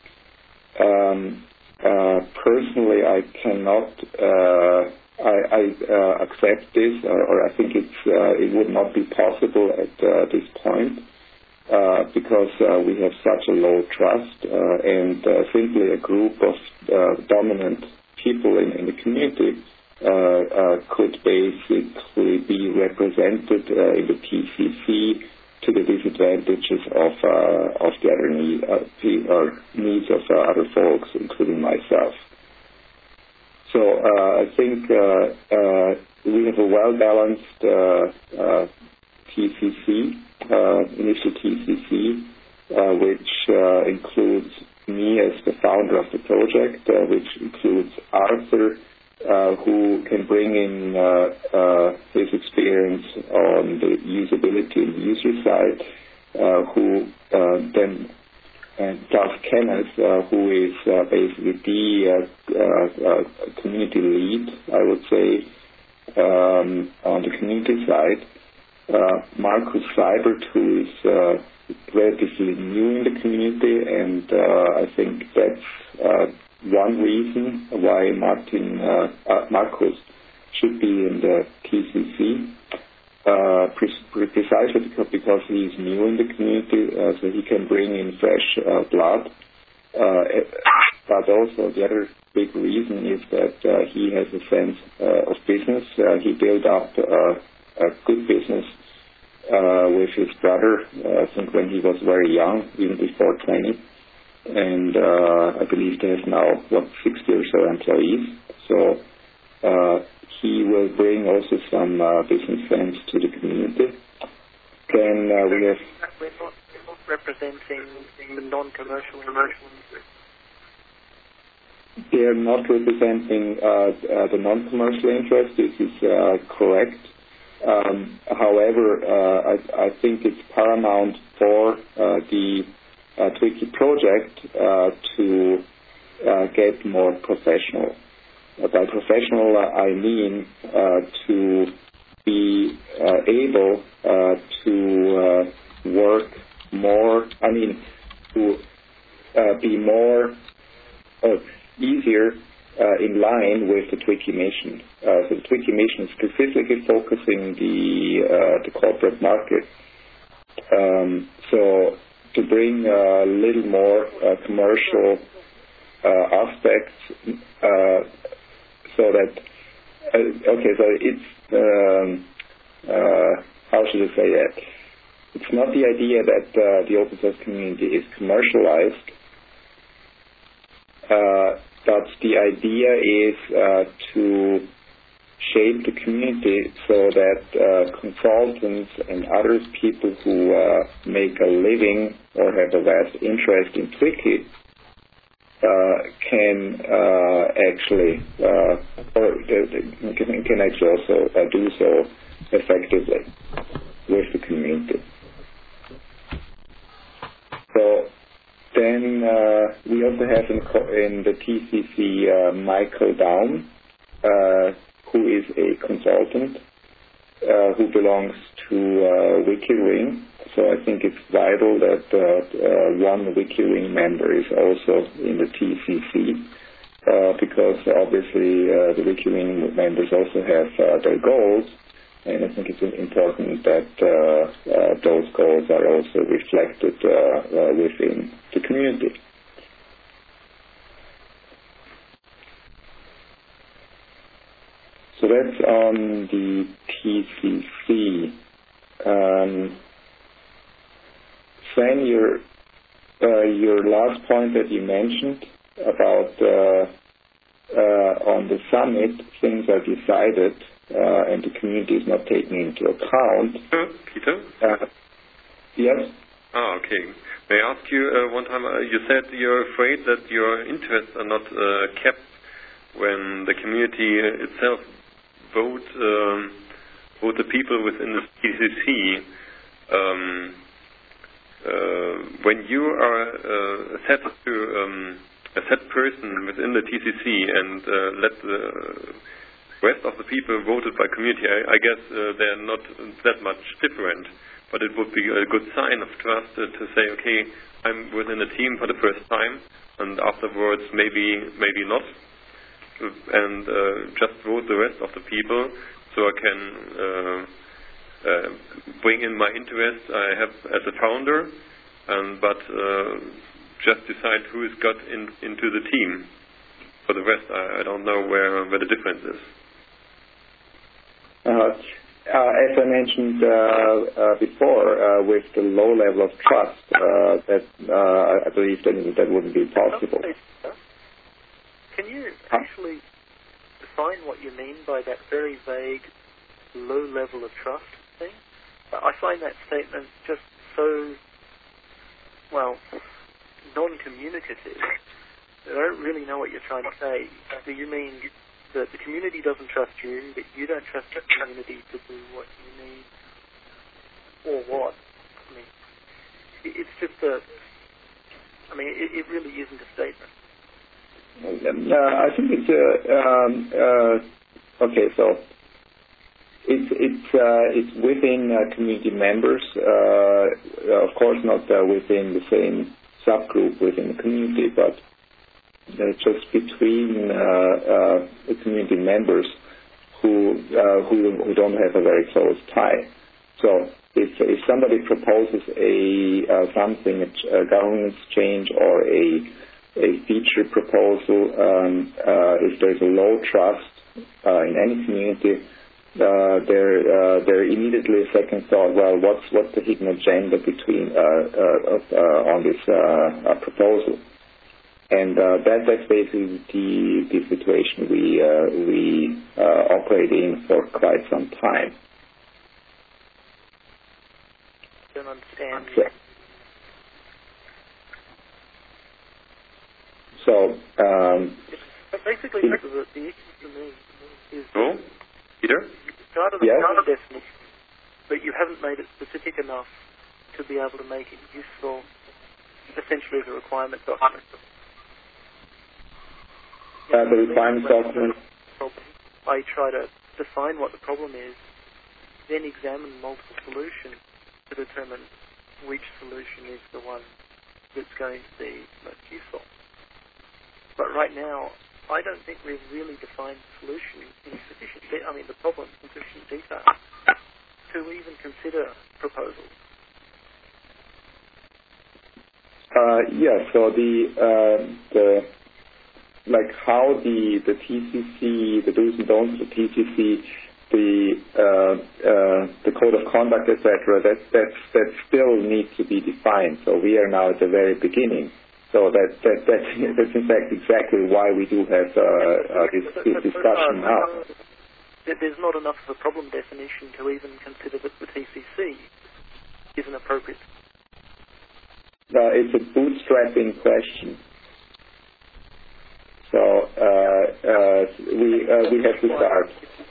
Um, uh, personally, I cannot, uh, I, I uh, accept this, or, or I think it's, uh, it would not be possible at uh, this point uh, because uh, we have such a low trust uh, and uh, simply a group of uh, dominant people in, in the community uh, uh, could basically be represented uh, in the T C C to the disadvantages of uh, of the other need, uh, or needs of uh, other folks, including myself. So uh, I think uh, uh, we have a well-balanced uh, uh, T C C, uh, initial T C C, uh, which uh, includes me as the founder of the project, uh, which includes Arthur, Uh, who can bring in uh, uh, his experience on the usability and user side, uh, who uh, then, and plus Kenneth, uh, who is uh, basically the uh, uh, community lead, I would say, um, on the community side. Uh, Markus Seibert, who is uh, relatively new in the community, and uh, I think that's uh, one reason why Martin uh, uh, Markus should be in the T C C, uh, pre- precisely because, because he is new in the community, uh, so he can bring in fresh uh, blood. Uh, but also the other big reason is that uh, he has a sense uh, of business. Uh, he built up uh, a good business uh, with his brother, uh, I think when he was very young, even before twenty. And uh, I believe they have now, what, sixty or so employees. So uh, he will bring also some uh, business sense to the community. Then uh, we have... We're not, we're not representing the non-commercial commercial. They are not representing uh, uh, the non-commercial interest. This is uh, correct. Um, however, uh, I, I think it's paramount for uh, the Uh, Twiki project uh, to uh, get more professional. Uh, by professional, uh, I mean uh, to be uh, able uh, to uh, work more, I mean, to uh, be more, uh, easier uh, in line with the Twiki mission. Uh, so the Twiki mission is specifically focusing the, uh, the corporate market. Um, so to bring a little more uh, commercial uh, aspects, uh, so that uh, okay, so it's um, uh, how should I say that? It's not the idea that uh, the open source community is commercialized, uh, but the idea is uh, to shape the community so that uh, consultants and other people who uh, make a living or have a vast interest in Twiki uh, can uh, actually uh, or can, can actually also uh, do so effectively with the community. So then uh, we also have in, in the T C C uh, Michael Daum, uh, who is a consultant uh, who belongs to uh, WikiRing. So I think it's vital that uh, uh, one WikiRing member is also in the T C C uh, because obviously uh, the WikiRing members also have uh, their goals, and I think it's important that uh, uh, those goals are also reflected uh, uh, within the community. So that's on the T C C. Um, Sven, your uh, your last point that you mentioned about uh, uh, on the summit, things are decided uh, and the community is not taken into account. Uh, Peter? Uh, yes? Ah, okay. May I ask you uh, one time, uh, you said you're afraid that your interests are not uh, kept when the community itself vote um, vote the people within the T C C. Um, uh, when you are uh, a set to um, a set person within the T C C and uh, let the rest of the people voted by community. I, I guess uh, they're not that much different, but it would be a good sign of trust uh, to say, okay, I'm within a team for the first time, and afterwards maybe maybe not, and uh, just vote the rest of the people so I can uh, uh, bring in my interest I have as a founder, um, but uh, just decide who is got in, into the team. For the rest, I, I don't know where, where the difference is. Uh, uh, as I mentioned uh, uh, before, uh, with the low level of trust, uh, that uh, I believe that that wouldn't be possible. Can you actually define what you mean by that very vague low level of trust thing? I find that statement just so, well, non-communicative. I don't really know what you're trying to say. Do you mean that the community doesn't trust you, that you don't trust the community to do what you need, or what? I mean, it's just a, I mean, it, it really isn't a statement. Uh, I think it's, uh, um, uh, okay, so it's, it's, uh, it's within uh, community members, uh, of course not uh, within the same subgroup within the community, but Uh, just between uh, uh, the community members who, uh, who who don't have a very close tie. So if if somebody proposes a uh, something, a governance change or a a feature proposal, um, uh, if there's a low trust uh, in any community, uh, there uh, there immediately a second thought. Well, what's what's the hidden agenda between uh, uh, uh, on this uh, uh, proposal? And uh, that, that's basically the, the situation we uh, we uh, operate in for quite some time. I don't understand. So, um, but basically, the, the issue for me is oh, Peter? part of the yes? common definition, but you haven't made it specific enough to be able to make it useful, essentially as a requirement document. Uh, the requirements document. I try to define what the problem is, then examine multiple solutions to determine which solution is the one that's going to be most useful. But right now, I don't think we've really defined the solution in sufficient de- I mean the problem in sufficient detail to even consider proposals. Uh, yeah. So the uh, the like how the, the T C C, the do's and don'ts of the T C C, the uh, uh, the code of conduct, et cetera. That that that still needs to be defined. So we are now at the very beginning. So that that that's, that's in fact exactly why we do have uh, uh, this, this discussion now. There's not enough of a problem definition to even consider that the T C C is an appropriate. Uh, it's a bootstrapping question. So uh, uh, we uh, we have to start.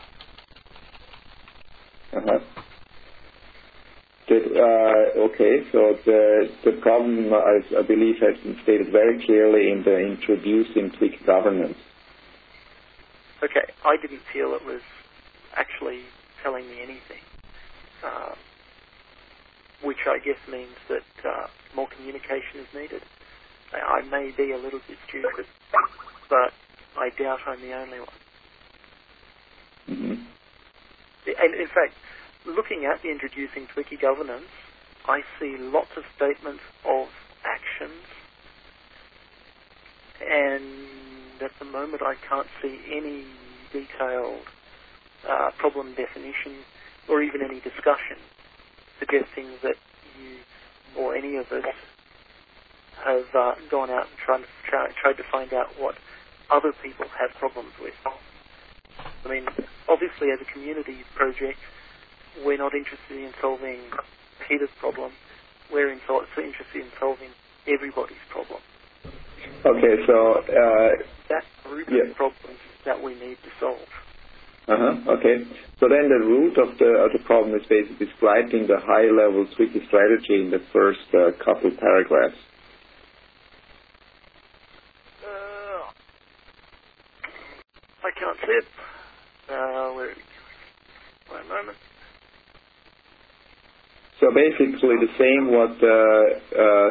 Uh-huh. Did, uh, okay, so the the problem, I, I believe, has been stated very clearly in the introducing Twig governance. Okay, I didn't feel it was actually telling me anything, uh, which I guess means that uh, more communication is needed. I, I may be a little bit stupid, but I doubt I'm the only one. Mm-hmm. And in fact, looking at the introducing Twiki governance, I see lots of statements of actions, and at the moment I can't see any detailed uh, problem definition or even any discussion suggesting that you or any of us have uh, gone out and tried to, try, tried to find out what other people have problems with. I mean, obviously as a community project, we're not interested in solving Peter's problem. We're in, so interested in solving everybody's problem. Okay, so... Uh, That's the root yeah. of the problems that we need to solve. Uh-huh, okay. So then the root of the, of the problem is basically describing the high-level Twiki strategy in the first uh, couple paragraphs. Uh, I can't see it. Uh, where? One moment. So basically the same what uh, uh,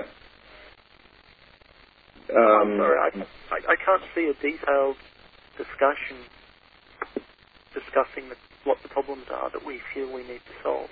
um, I'm sorry, I, I, I can't see a detailed discussion discussing the, what the problems are that we feel we need to solve.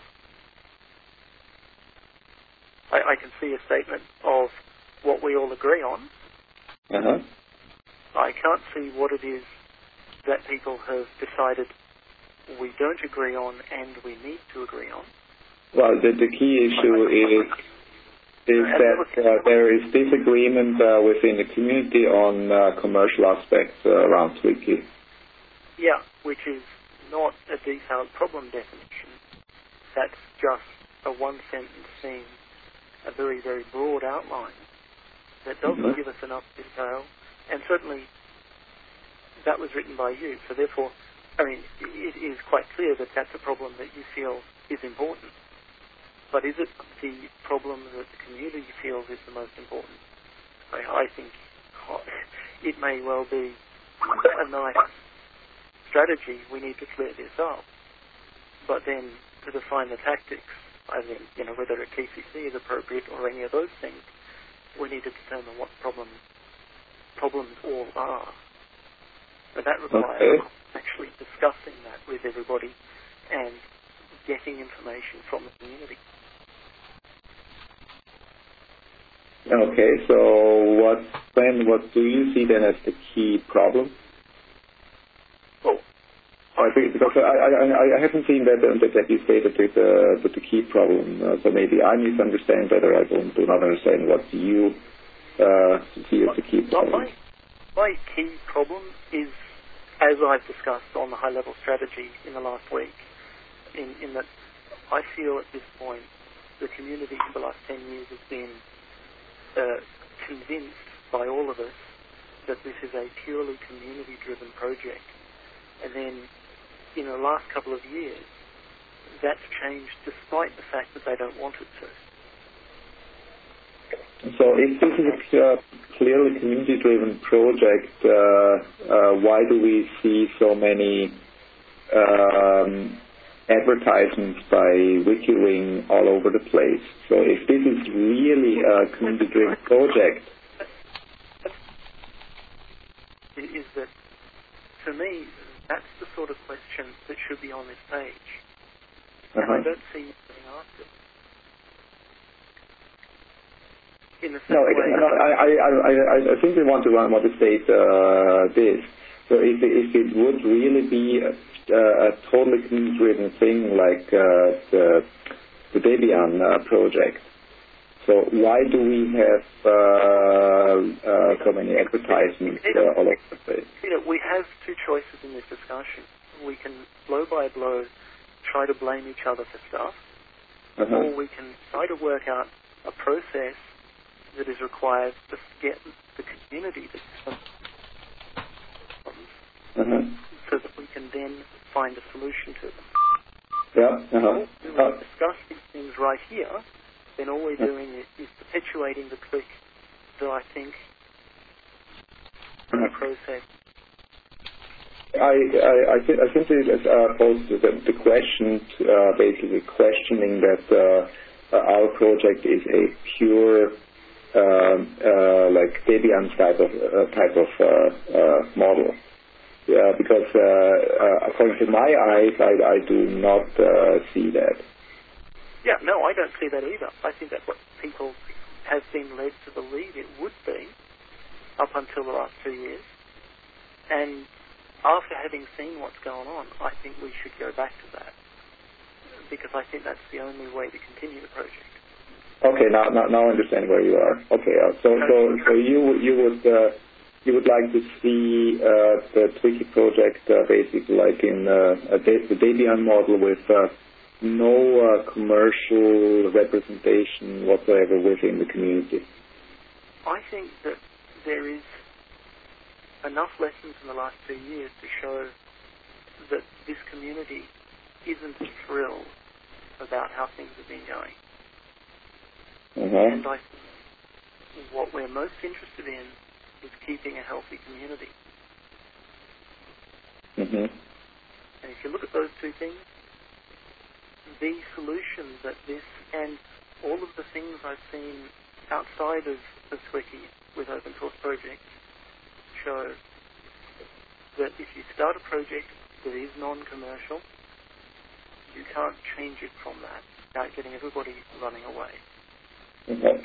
I, I can see a statement of what we all agree on. uh-huh. I can't see what it is that people have decided we don't agree on and we need to agree on. Well, the, the key issue is is that uh, there is disagreement uh, within the community on uh, commercial aspects uh, around Twiki. Yeah, which is not a detailed problem definition. That's just a one-sentence thing, a very, very broad outline that doesn't mm-hmm. give us enough detail, and certainly that was written by you, so therefore, I mean, it is quite clear that that's a problem that you feel is important. But is it the problem that the community feels is the most important? I, I think oh, it may well be a nice strategy. We need to clear this up. But then to define the tactics, I think, you know, whether a T C C is appropriate or any of those things, we need to determine what problem, problems all are. But that requires okay. actually discussing that with everybody and getting information from the community. Okay, so what then? What do you see then as the key problem? Well, I think, because I, I, I haven't seen that um, that, that you stated with the with the key problem. Uh, so maybe I misunderstand better. I don't do not understand what you uh, see as the key problem. My, my key problem is, as I've discussed on the high-level strategy in the last week, in, in that I feel at this point the community for the last ten years has been uh, convinced by all of us that this is a purely community-driven project. And then in the last couple of years, that's changed despite the fact that they don't want it to. So if this is a uh, clearly community-driven project, uh, uh, why do we see so many um, advertisements by WikiWing all over the place? So if this is really a community-driven project... Is that, to me, that's the sort of question that should be on this page. And uh-huh. I don't see it being asked it. In the same no, way... no, I, I, I, I simply want to, want to state uh, this. So if, if it would really be a, a totally community-driven thing like uh, the, the Debian uh, project, so why do we have uh, uh, so many advertisements uh, all over the place? You know, we have two choices in this discussion. We can, blow by blow, try to blame each other for stuff, uh-huh. or we can try to work out a process that is required to get the community to uh-huh. so that we can then find a solution to them. Yeah. Uh-huh. If we discuss these things right here, then all we're doing is, is perpetuating the clique that I think the process. I I, I, th- I simply uh, posed the, the question, uh, basically questioning that uh, uh, our project is a pure um, uh, like Debian type of uh, type of uh, uh, model. Yeah, because uh, uh, according to my eyes, I, I do not uh, see that. Yeah, no, I don't see that either. I think that's what people have been led to believe it would be up until the last two years. And after having seen what's going on, I think we should go back to that, because I think that's the only way to continue the project. Okay, now now, now I understand where you are. Okay, uh, so so so you you would uh, you would like to see uh, the Twiki project uh, basically like in uh, a De- the Debian model with uh, no uh, commercial representation whatsoever within the community. I think that there is enough lessons in the last two years to show that this community isn't thrilled about how things have been going. Uh-huh. And I think what we're most interested in is keeping a healthy community. Mm-hmm. you look at those two things, the solutions that this and all of the things I've seen outside of the Twiki with open source projects show that if you start a project that is non-commercial, you can't change it from that without getting everybody running away. Okay.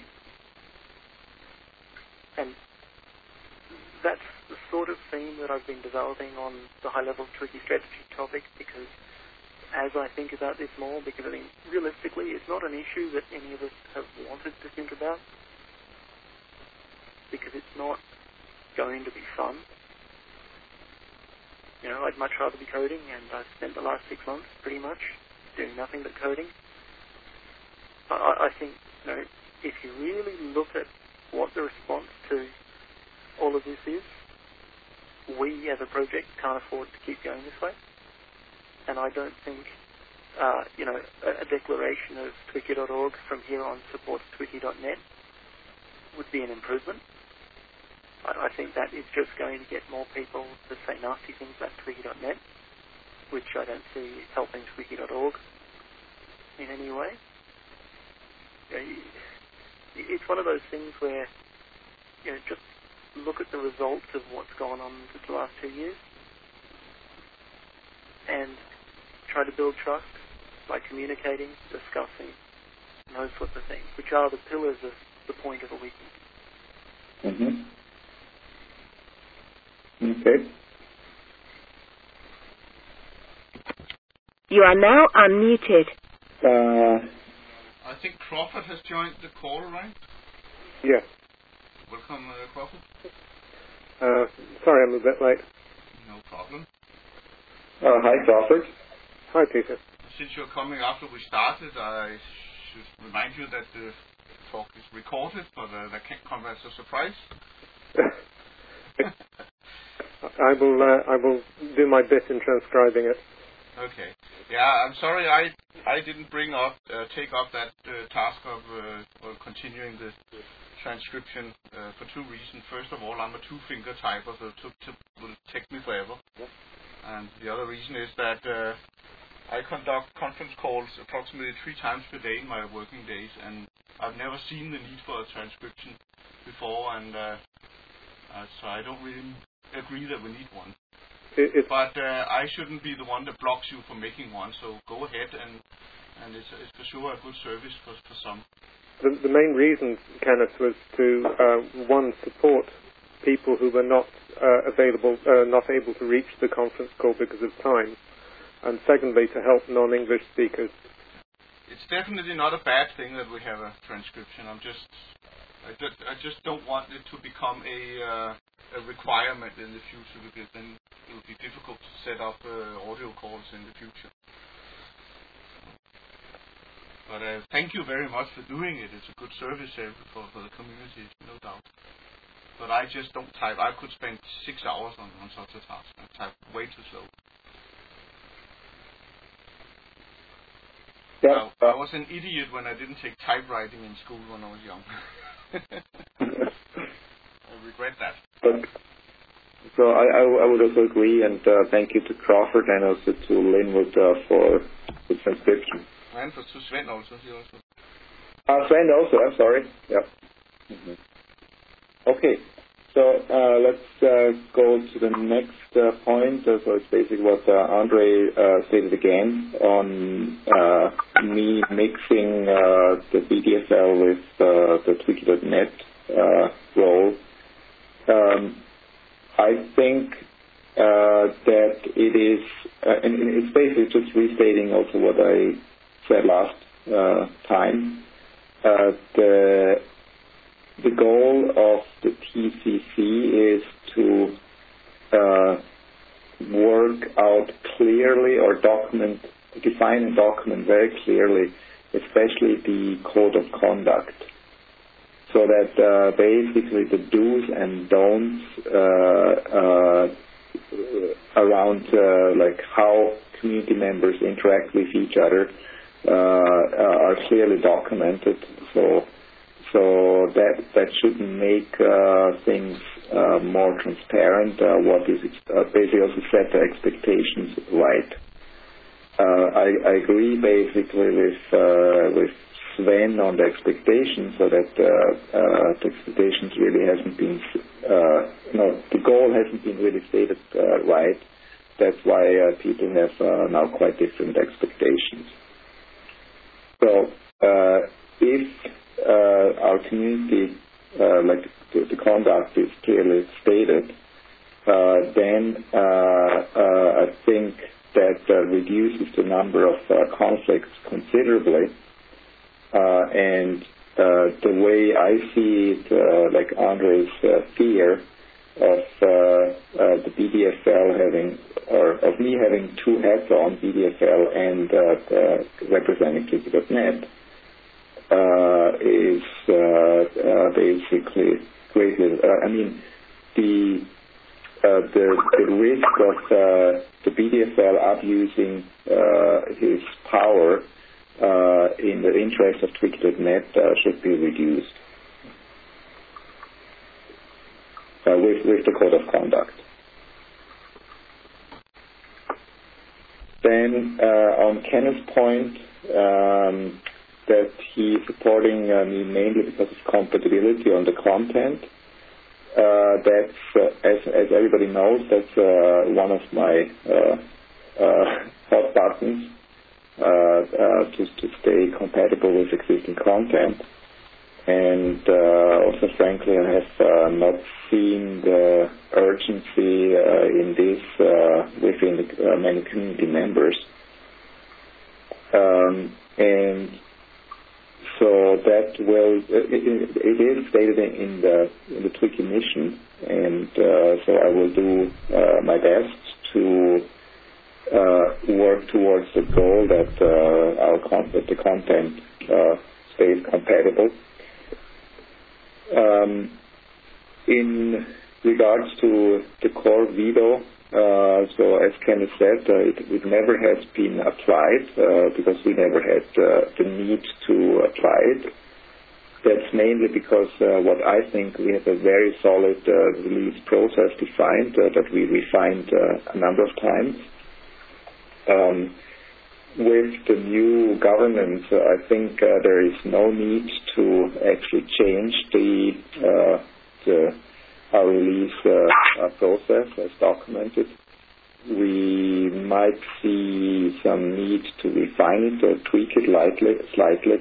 And that's the sort of theme that I've been developing on the high-level Twiki strategy topic, because as I think about this more, because I mean, realistically, it's not an issue that any of us have wanted to think about, because it's not going to be fun. You know, I'd much rather be coding, and I've spent the last six months pretty much doing nothing but coding. I, I think, you know, if you really look at what the response to all of this is, we as a project can't afford to keep going this way. And I don't think, uh, you know, a, a declaration of Twiki dot org from here on supports Twiki dot net would be an improvement. I, I think that is just going to get more people to say nasty things about Twiki dot net, which I don't see helping Twiki dot org in any way. You know, it's one of those things where, you know, just look at the results of what's gone on the last two years and try to build trust by communicating, discussing, and those sorts of things, which are the pillars of the point of a wiki. Mm-hmm. Okay. You are now unmuted. Uh, I think Crawford has joined the call, right? Yeah. Welcome, uh, Crawford. Uh, sorry, I'm a bit late. No problem. uh, hi, Crawford. Hi, Peter. Since you're coming after we started, I should remind you that the talk is recorded, but uh, that can't come as a surprise. I will. Uh, I will do my bit in transcribing it. Okay. Yeah, I'm sorry I I didn't bring up uh, take up that uh, task of uh, of continuing the transcription uh, for two reasons. First of all, I'm a two-finger typer, so it took, took, will take me forever. And the other reason is that uh, I conduct conference calls approximately three times per day in my working days, and I've never seen the need for a transcription before, and uh, uh, so I don't really agree that we need one. It, but uh, I shouldn't be the one that blocks you from making one, so go ahead, and and it's, it's for sure a good service for, for some. The, the main reason, Kenneth, was to uh, one, support people who were not uh, available, uh, not able to reach the conference call because of time, and secondly, to help non-English speakers. It's definitely not a bad thing that we have a transcription. I'm just, I just, I just don't want it to become a uh, a requirement in the future, because then it will be difficult to set up uh, audio calls in the future. But uh, thank you very much for doing it. It's a good service for, for the community, no doubt. But I just don't type. I could spend six hours on, on such a task. I type way too slow. Yeah. I, I was an idiot when I didn't take typewriting in school when I was young. I regret that. But, so I, I, I would also agree, and uh, thank you to Crawford and also to Linwood uh, for the transcription. And for to Sven also, he also. Uh, Sven also, I'm sorry. Yeah. Mm-hmm. Okay, so uh, let's uh, go to the next uh, point. Uh, so it's basically what uh, Andre uh, stated again on uh, me mixing uh, the B D S L with uh, the Twiki dot net uh, role. Um, I think uh, that it is, uh, and it's basically just restating also what I said last uh, time. Uh, the the goal of the T C C is to uh, work out clearly or document, define and document very clearly, especially the code of conduct, so that uh, basically the do's and don'ts uh, uh, around uh, like how community members interact with each other uh, are clearly documented. So, so that that should make uh, things uh, more transparent. Uh, what is uh, basically also set the expectations right. uh, I, I agree basically with uh, with Sven on the expectations, so that uh, uh, the expectations really hasn't been, uh, no, the goal hasn't been really stated uh, right. That's why uh, people have uh, now quite different expectations. So uh, if uh, our community, uh, like the, the conduct is clearly stated, uh, then uh, uh, I think that uh, reduces the number of uh, conflicts considerably. Uh, and uh, the way I see it, uh, like Andre's uh, fear of uh, uh, the B D F L having, or of me having two hats on, B D F L and uh, uh, representing Twiki dot net, uh, is uh, uh, basically greatly. Uh, I mean, the uh, the the risk of uh, the B D F L abusing uh, his power Uh, in the interest of Twiki dot net uh, should be reduced uh, with, with the code of conduct. Then uh, on Kenneth's point um, that he's supporting uh, me mainly because of compatibility on the content, uh, that's, uh, as, as everybody knows, that's uh, one of my uh, uh, hot buttons. Uh, uh, to, to stay compatible with existing content. And uh, also, frankly, I have uh, not seen the urgency uh, in this uh, within the, uh, many community members. Um, and so that will, it, it is stated in the, in the Twiki mission, and uh, so I will do uh, my best to Uh, work towards the goal that uh, our con- that the content uh, stays compatible. Um, in regards to the core veto, uh, so as Kenneth said, uh, it, it never has been applied uh, because we never had uh, the need to apply it. That's mainly because uh, what I think we have a very solid uh, release process defined uh, that we refined uh, a number of times. Um, with the new governance, uh, I think uh, there is no need to actually change the, uh, the our release uh, process as documented. We might see some need to refine it or tweak it lightly, slightly,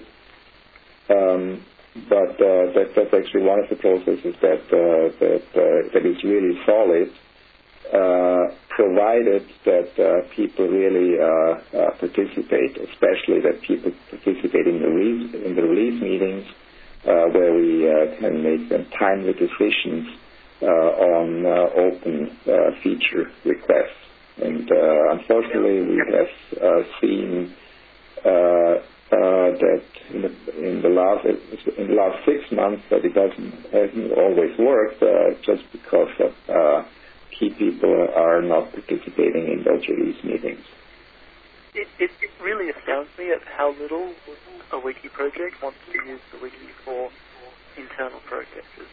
um, but uh, that, that's actually one of the processes that uh, that uh, that is really solid. Uh, provided that uh, people really uh, uh, participate, especially that people participate in the, re- in the release meetings uh, where we uh, can make them timely decisions uh, on uh, open uh, feature requests. And uh, unfortunately, we have uh, seen uh, uh, that in the, in the last in the last six months that it doesn't hasn't always worked uh, just because of uh, key people are not participating in those release meetings. It, it, it really astounds me at how little a wiki project wants to use the wiki for internal processes.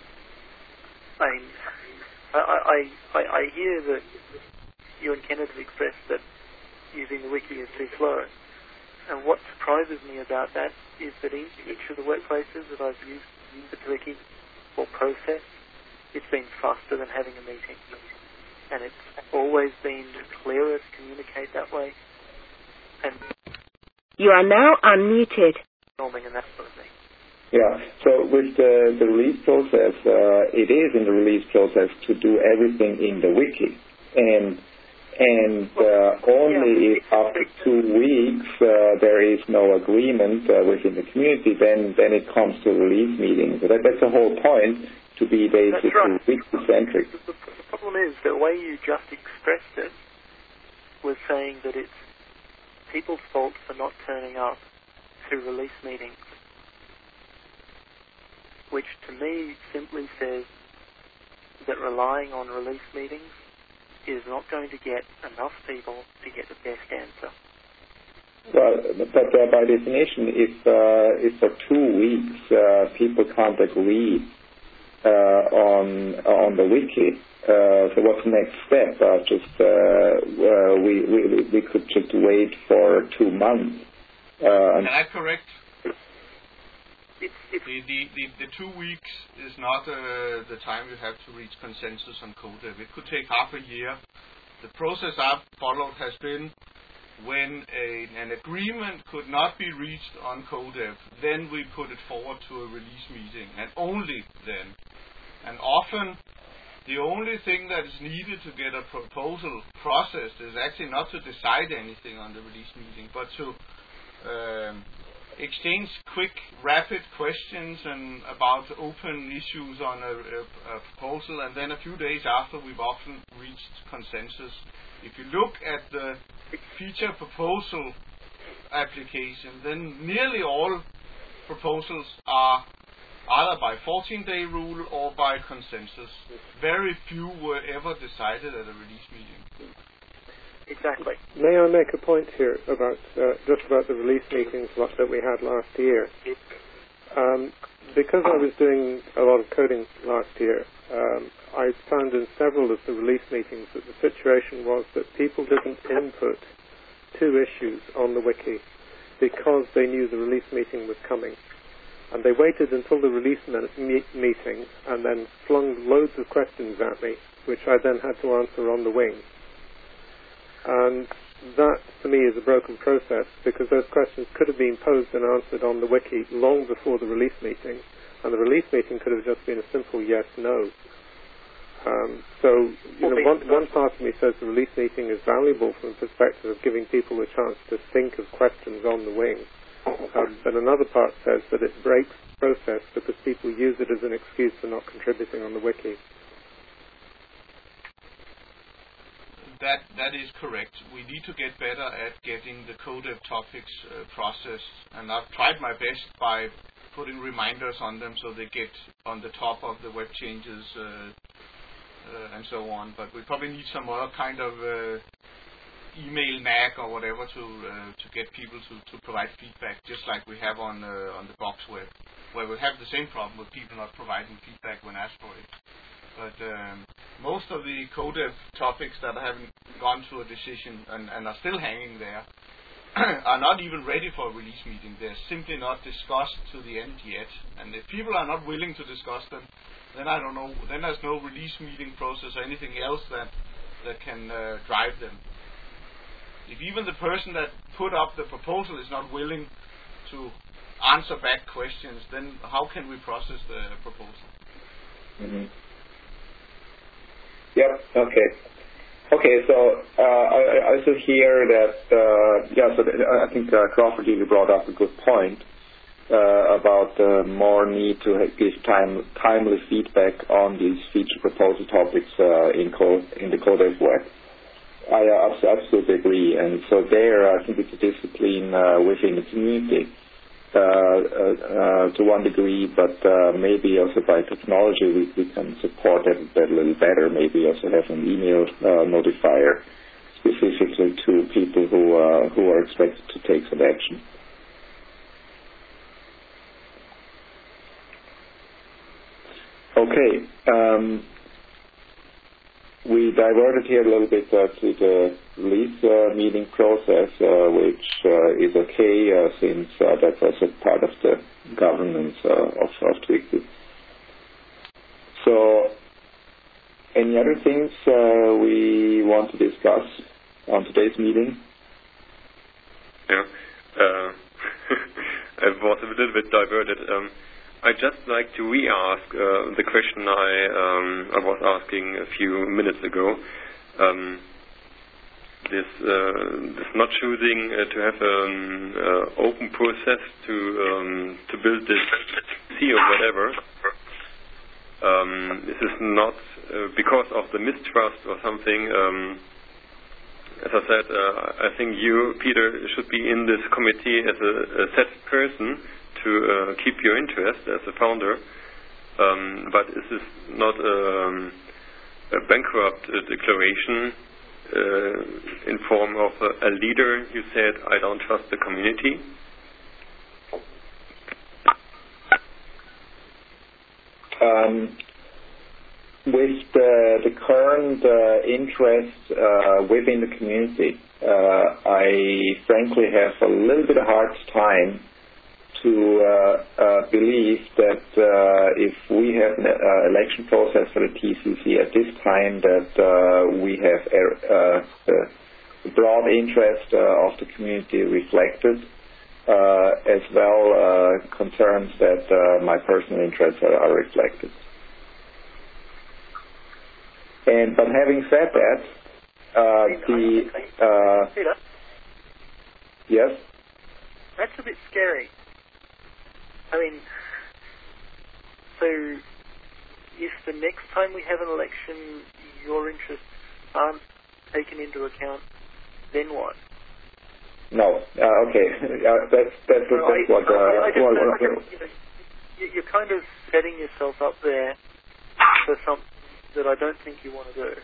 I, I, I, I, I hear that you and Kenneth have expressed that using the wiki is too slow. And what surprises me about that is that in each of the workplaces that I've used the wiki for process, it's been faster than having a meeting. And it's always been clearer to communicate that way. And you are now unmuted. Norming and that sort of thing. Yeah, so with the, the release process, uh, it is in the release process to do everything in the wiki. And and uh, only if after two weeks uh, there is no agreement uh, within the community, then, then it comes to release meetings. So that, that's the whole point. To be basically right. wiki-centric. The, the problem is the way you just expressed it was saying that it's people's fault for not turning up to release meetings, which to me simply says that relying on release meetings is not going to get enough people to get the best answer. Well, but uh, by definition, if uh, if for two weeks uh, people can't agree Uh, on on the wiki, Uh, so what's the next step? Uh, just uh, uh, we, we we could just wait for two months. Uh, Can I correct? It's, it's The, the, the, the two weeks is not uh, the time you have to reach consensus on CODEV. It could take half a year. The process I've followed has been when a, an agreement could not be reached on CODEV, then we put it forward to a release meeting, and only then. And often, the only thing that is needed to get a proposal processed is actually not to decide anything on the release meeting, but to um, exchange quick, rapid questions and about open issues on a, a, a proposal, and then a few days after, we've often reached consensus. If you look at the feature proposal application, then nearly all proposals are either by fourteen-day rule or by consensus. Very few were ever decided at a release meeting. exactly. May I make a point here about uh, just about the release meetings that we had last year? Um, because I was doing a lot of coding last year, um, I found in several of the release meetings that the situation was that people didn't input two issues on the wiki because they knew the release meeting was coming. And they waited until the release me- meeting and then flung loads of questions at me, which I then had to answer on the wing. And that, to me, is a broken process, because those questions could have been posed and answered on the wiki long before the release meeting, and the release meeting could have just been a simple yes-no. Um, so, you know, one, one part of me says the release meeting is valuable from the perspective of giving people a chance to think of questions on the wing. Um, but another part says that it breaks the process because people use it as an excuse for not contributing on the wiki. That that is correct. We need to get better at getting the CODEV topics uh, processed, and I've tried my best by putting reminders on them so they get on the top of the web changes uh, uh, and so on. But we probably need some other kind of uh, email nag or whatever to uh, to get people to, to provide feedback, just like we have on uh, on the Box web, where we have the same problem with people not providing feedback when asked for it. But um, most of the CODEV topics that haven't gone to a decision and, and are still hanging there are not even ready for a release meeting. They're simply not discussed to the end yet. And if people are not willing to discuss them, then I don't know. Then there's no release meeting process or anything else that that can uh, drive them. If even the person that put up the proposal is not willing to answer back questions, then how can we process the proposal? Mm-hmm. Yep. Okay. Okay. So uh, I, I also hear that. Uh, yeah. So th- I think uh, Crawford really brought up a good point uh, about the more need to give time, timely feedback on these feature proposal topics uh, in code in the CODEV web. I uh, absolutely agree. And so there, I think it's a discipline uh, within the community. Uh, uh, uh, to one degree, but uh, maybe also by technology we, we can support that, that a little better. Maybe also have an email uh, notifier specifically to people who uh, who are expected to take some action. Okay, um, we diverted here a little bit uh, to the release uh, meeting process, uh, which uh, is okay uh, since uh, that's also part of the governance uh, of, of Twixy. So, any other things uh, we want to discuss on today's meeting? Yeah, uh, I was a little bit diverted. Um, I'd just like to re-ask uh, the question I um, I was asking a few minutes ago. Um, this, uh, this not choosing uh, to have an uh, open process to um, to build this C or whatever. Um, this is not uh, because of the mistrust or something. Um, as I said, uh, I think you, Peter, should be in this committee as a, a set person to uh, keep your interest as a founder, um, but this is not um, a bankrupt uh, declaration uh, in form of a, a leader. You said, I don't trust the community. Um, with the, the current uh, interest uh, within the community, uh, I frankly have a little bit of hard time to uh, uh, believe that uh, if we have an uh, election process for the T C C at this time, that uh, we have uh, the broad interest uh, of the community reflected, uh, as well uh, concerns that uh, my personal interests are, are reflected. And but having said that, uh, the uh, Peter, yes, that's a bit scary. I mean, so if the next time we have an election, your interests aren't taken into account, then what? no, uh, okay, uh, that's that's, Well, that's I, what. Uh, I, I just, well, I, uh, you know, you- you're kind of setting yourself up there for something that I don't think you want to do.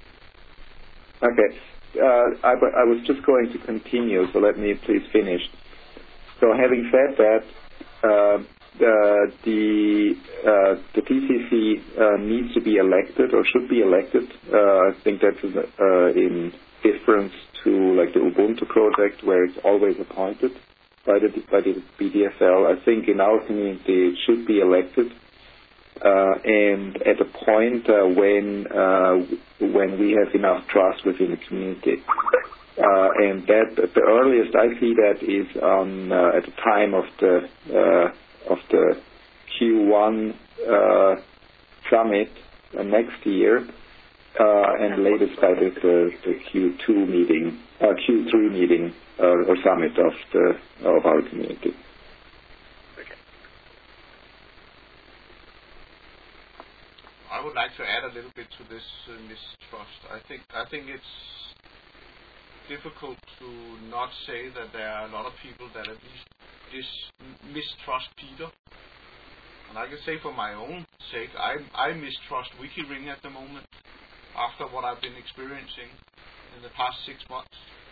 Okay. Uh, I, I was just going to continue, so let me please finish. So having said that, uh, the the, uh, the T C C uh, needs to be elected or should be elected. Uh, I think that's in, uh, in difference to like the Ubuntu project, where it's always appointed by the by the B D S L. I think in our community it should be elected. Uh, and at a point uh, when uh, when we have enough trust within the community, uh, and that the earliest I see that is on uh, at the time of the uh, of the Q one uh, summit uh, next year, uh, and latest by the, the, the Q two meeting, uh, Q three meeting uh, or summit of the of our community. I would like to add a little bit to this uh, mistrust. I think I think it's difficult to not say that there are a lot of people that at least dis- mistrust Peter. And I can say for my own sake, I I mistrust WikiRing at the moment after what I've been experiencing in the past six months.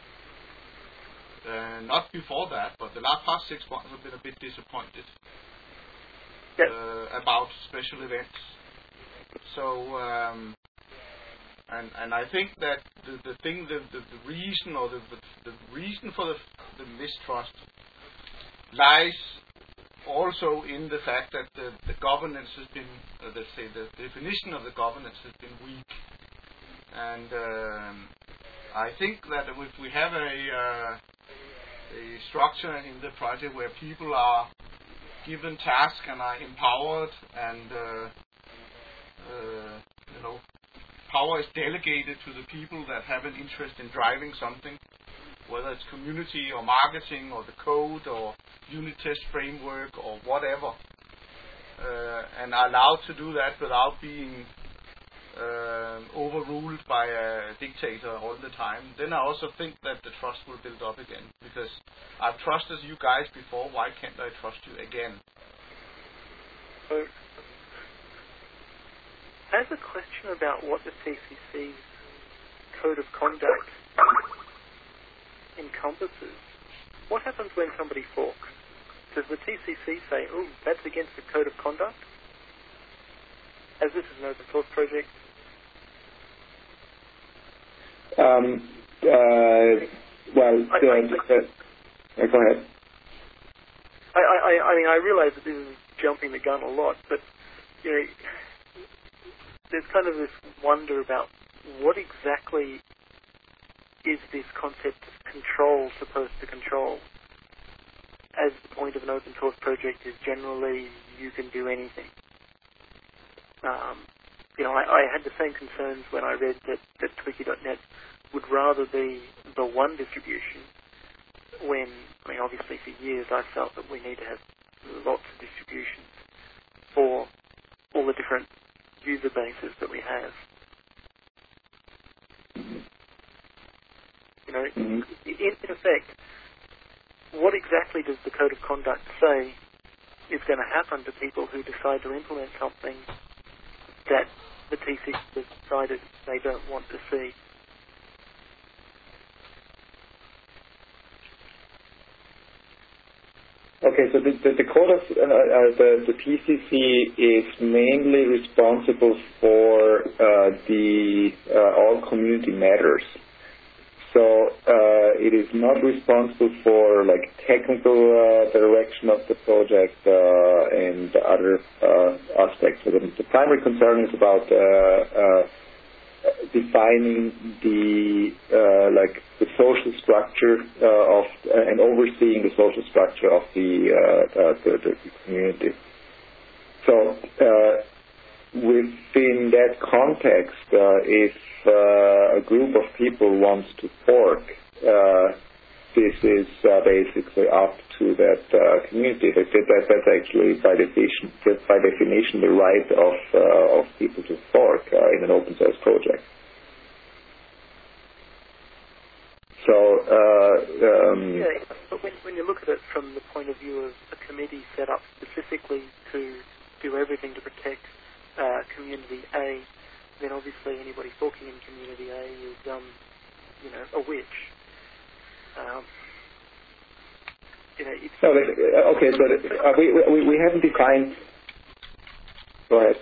Uh, not before that, but the last past six months I've been a bit disappointed Yep. uh, about special events. So, um, and and I think that the the thing, the the, the reason or the, the the reason for the the mistrust lies also in the fact that the, the governance has been, uh, let's say, the definition of the governance has been weak, and um, I think that if we have a uh, a structure in the project where people are given tasks and are empowered and uh, Uh, you know, power is delegated to the people that have an interest in driving something, whether it's community or marketing or the code or unit test framework or whatever, uh, and are allowed to do that without being uh, overruled by a dictator all the time, then I also think that the trust will build up again, because I've trusted you guys before, why can't I trust you again? So, as a question about what the T C C's code of conduct encompasses, what happens when somebody forks? Does the T C C say, oh, that's against the code of conduct? As this is an open source project? Um, uh, well, I, the, I, the, uh, go ahead. I, I, I mean, I realize that this is jumping the gun a lot, but, you know, there's kind of this wonder about what exactly is this concept of control supposed to control, as the point of an open source project is generally you can do anything. Um, you know, I, I had the same concerns when I read that, that Twiki dot net would rather be the one distribution when, I mean, obviously for years I felt that we need to have lots of distributions for all the different user bases that we have. You know, Mm-hmm. in, in effect, what exactly does the code of conduct say is going to happen to people who decide to implement something that the T C has decided they don't want to see? Okay, so the, the, the code of uh, uh, the, the P C C is mainly responsible for uh, the uh, all community matters. So uh, it is not responsible for like technical uh, direction of the project uh, and other uh, aspects. So the, the primary concern is about uh, uh, defining the uh, like the social structure uh, of uh, and overseeing the social structure of the uh, uh, the, the community. So uh, within that context, uh, if uh, a group of people wants to fork, uh, this is uh, basically up to that uh, community. That, that that's actually by definition by definition the right of uh, of people to fork uh, in an open source project. So, uh, um, yeah, but when, when you look at it from the point of view of a committee set up specifically to do everything to protect uh, community A, then obviously anybody talking in community A is, um, you know, a witch. Um, you know, it's no, but, okay, but uh, we, we we haven't defined. Go ahead.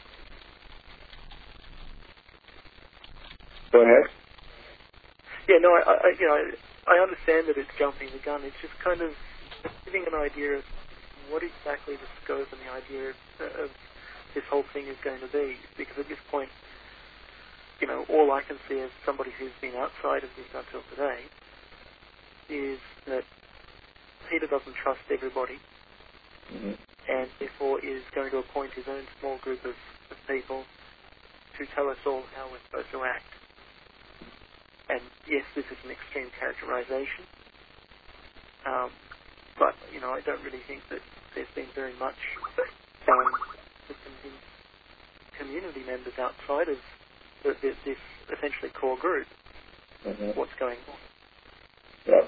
Go ahead. Yeah, no, I, I, you know, I understand that it's jumping the gun. It's just kind of giving an idea of what exactly the scope and the idea of, of this whole thing is going to be. Because at this point, you know, all I can see as somebody who's been outside of this until today is that Peter doesn't trust everybody, mm-hmm. and therefore is going to appoint his own small group of, of people to tell us all how we're supposed to act. And yes, this is an extreme characterization, um, but, you know, I don't really think that there's been very much done to convince community members outside of the, the, this essentially core group mm-hmm. what's going on. Yeah.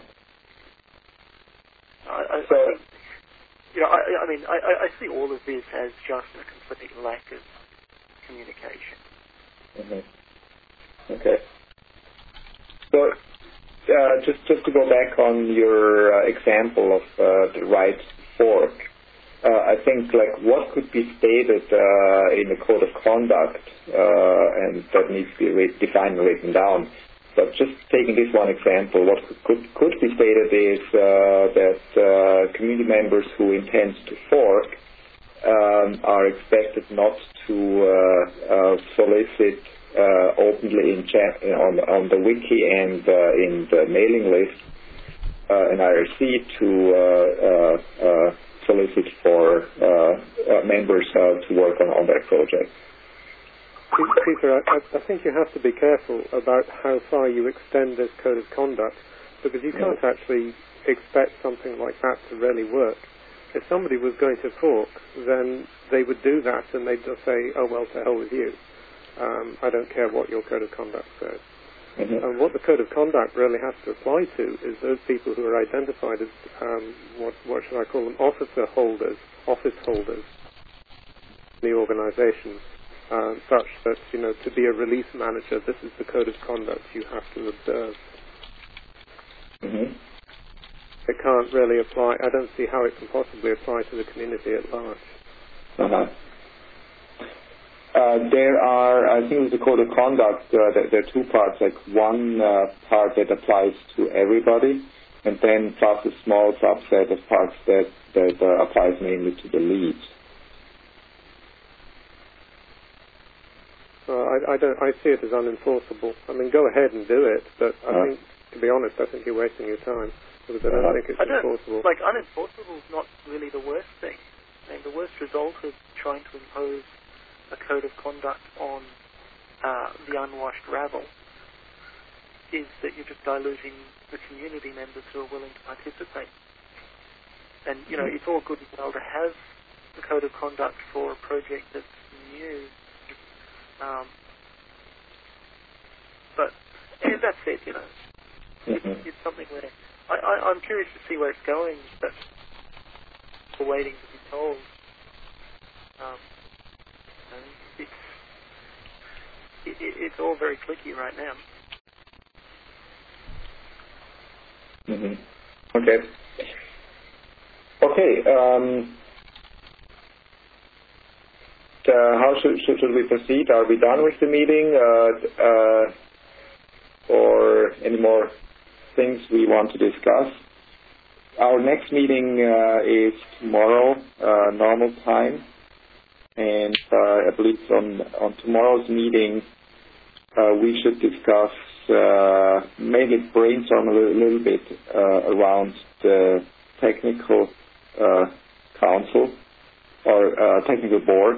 I, I, so, I think, you know, I, I mean, I, I see all of this as just a complete lack of communication. mm-hmm. Okay. So, uh, just just to go back on your uh, example of uh, the right fork, uh, I think like what could be stated uh, in the code of conduct, uh, and that needs to be re- defined and written down. But just taking this one example, what could could, could be stated is uh, that uh, community members who intend to fork um, are expected not to uh, uh, solicit Uh, openly in chat on on the wiki and uh, in the mailing list uh, an I R C to uh, uh, uh, solicit for uh, uh, members uh, to work on, on that project. Peter, I, I think you have to be careful about how far you extend this code of conduct, because you can't yeah. actually expect something like that to really work. If somebody was going to fork, then they would do that and they'd just say, oh well, to hell with you. Um, I don't care what your code of conduct says. Mm-hmm. And what the code of conduct really has to apply to is those people who are identified as, um, what, what should I call them, officer holders, office holders in the organization, uh, such that, you know, to be a release manager, this is the code of conduct you have to observe. Mm-hmm. It can't really apply, I don't see how it can possibly apply to the community at large. Uh-huh. Uh, there are, I think, with the code of conduct, uh, there, there are two parts. Like one uh, part that applies to everybody, and then plus a small subset of parts that that uh, applies mainly to the leads. Well, I, I don't. I see it as unenforceable. I mean, go ahead and do it, but I uh, think, to be honest, I think you're wasting your time because I don't uh, think it's I don't, enforceable. Like, unenforceable is not really the worst thing. I mean, the worst result of trying to impose a code of conduct on uh, the unwashed rabble is that you're just diluting the community members who are willing to participate. And, you know, it's all good and well to have the code of conduct for a project that's new. Um, but and that's it, you know. It's, it's something where I, I, I'm curious to see where it's going, but we're waiting to be told. Um, It's, it, it's all very clicky right now. Mm-hmm. Okay. Okay. Um, uh, how should, should should we proceed? Are we done with the meeting, uh, uh, or any more things we want to discuss? Our next meeting uh, is tomorrow, uh, normal time, and uh, I believe on on tomorrow's meeting uh, we should discuss, uh, maybe brainstorm a little, little bit uh, around the technical uh, council or uh, technical board,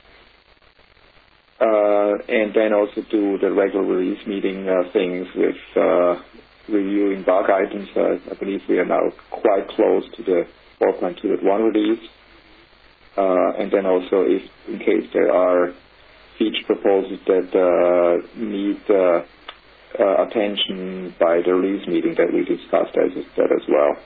uh, and then also do the regular release meeting uh, things with uh, reviewing bug items. Uh, I believe we are now quite close to the four point two point one release, uh, and then also if in case there are feature proposals that uh, need uh, uh, attention by the release meeting, that we discussed as, that as well.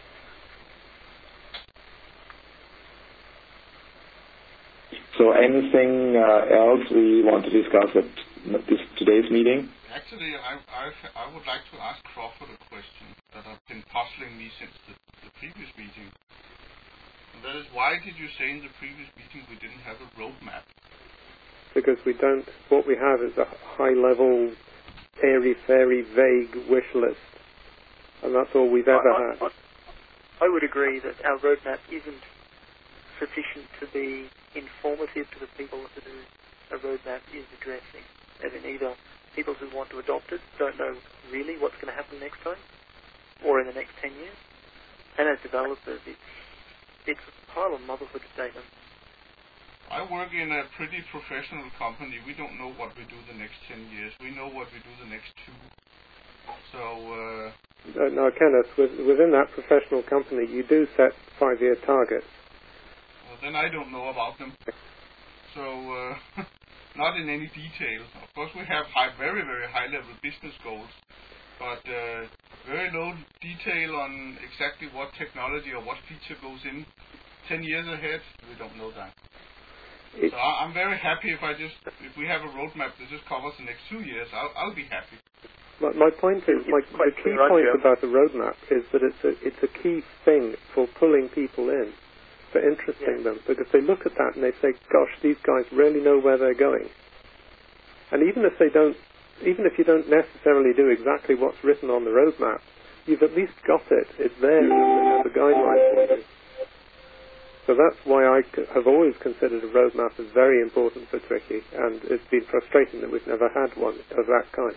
So anything uh, else we want to discuss at this, today's meeting? Actually, I, I, I would like to ask Crawford a question that has been puzzling me since the, the previous meeting. And that is, why did you say in the previous meeting we didn't have a roadmap? Because we don't, what we have is a high-level, airy-fairy, vague wish list. And that's all we've ever I, had. I, I would agree that our roadmap isn't sufficient to be informative to the people who a roadmap is addressing. As in either people who want to adopt it don't know really what's going to happen next time or in the next ten years. And as developers, it's, it's a pile of motherhood statements. I work in a pretty professional company. We don't know what we do the next ten years. We know what we do the next two. So... Uh, no, no, Kenneth, with, within that professional company, you do set five-year targets. Well, then I don't know about them. So, uh, not in any detail. Of course, we have high, very, very high-level business goals, but uh, very low detail on exactly what technology or what feature goes in ten years ahead. We don't know that. So I, I'm very happy if I just, if we have a roadmap that just covers the next two years, I'll, I'll be happy. My, my point is, my, the key point about the roadmap is that it's a, it's a key thing for pulling people in, for interesting yeah. them, because they look at that and they say, gosh, these guys really know where they're going. And even if they don't, even if you don't necessarily do exactly what's written on the roadmap, you've at least got it. It's there as a guideline for you. So that's why I have always considered a roadmap as very important for Tricky, and it's been frustrating that we've never had one of that kind.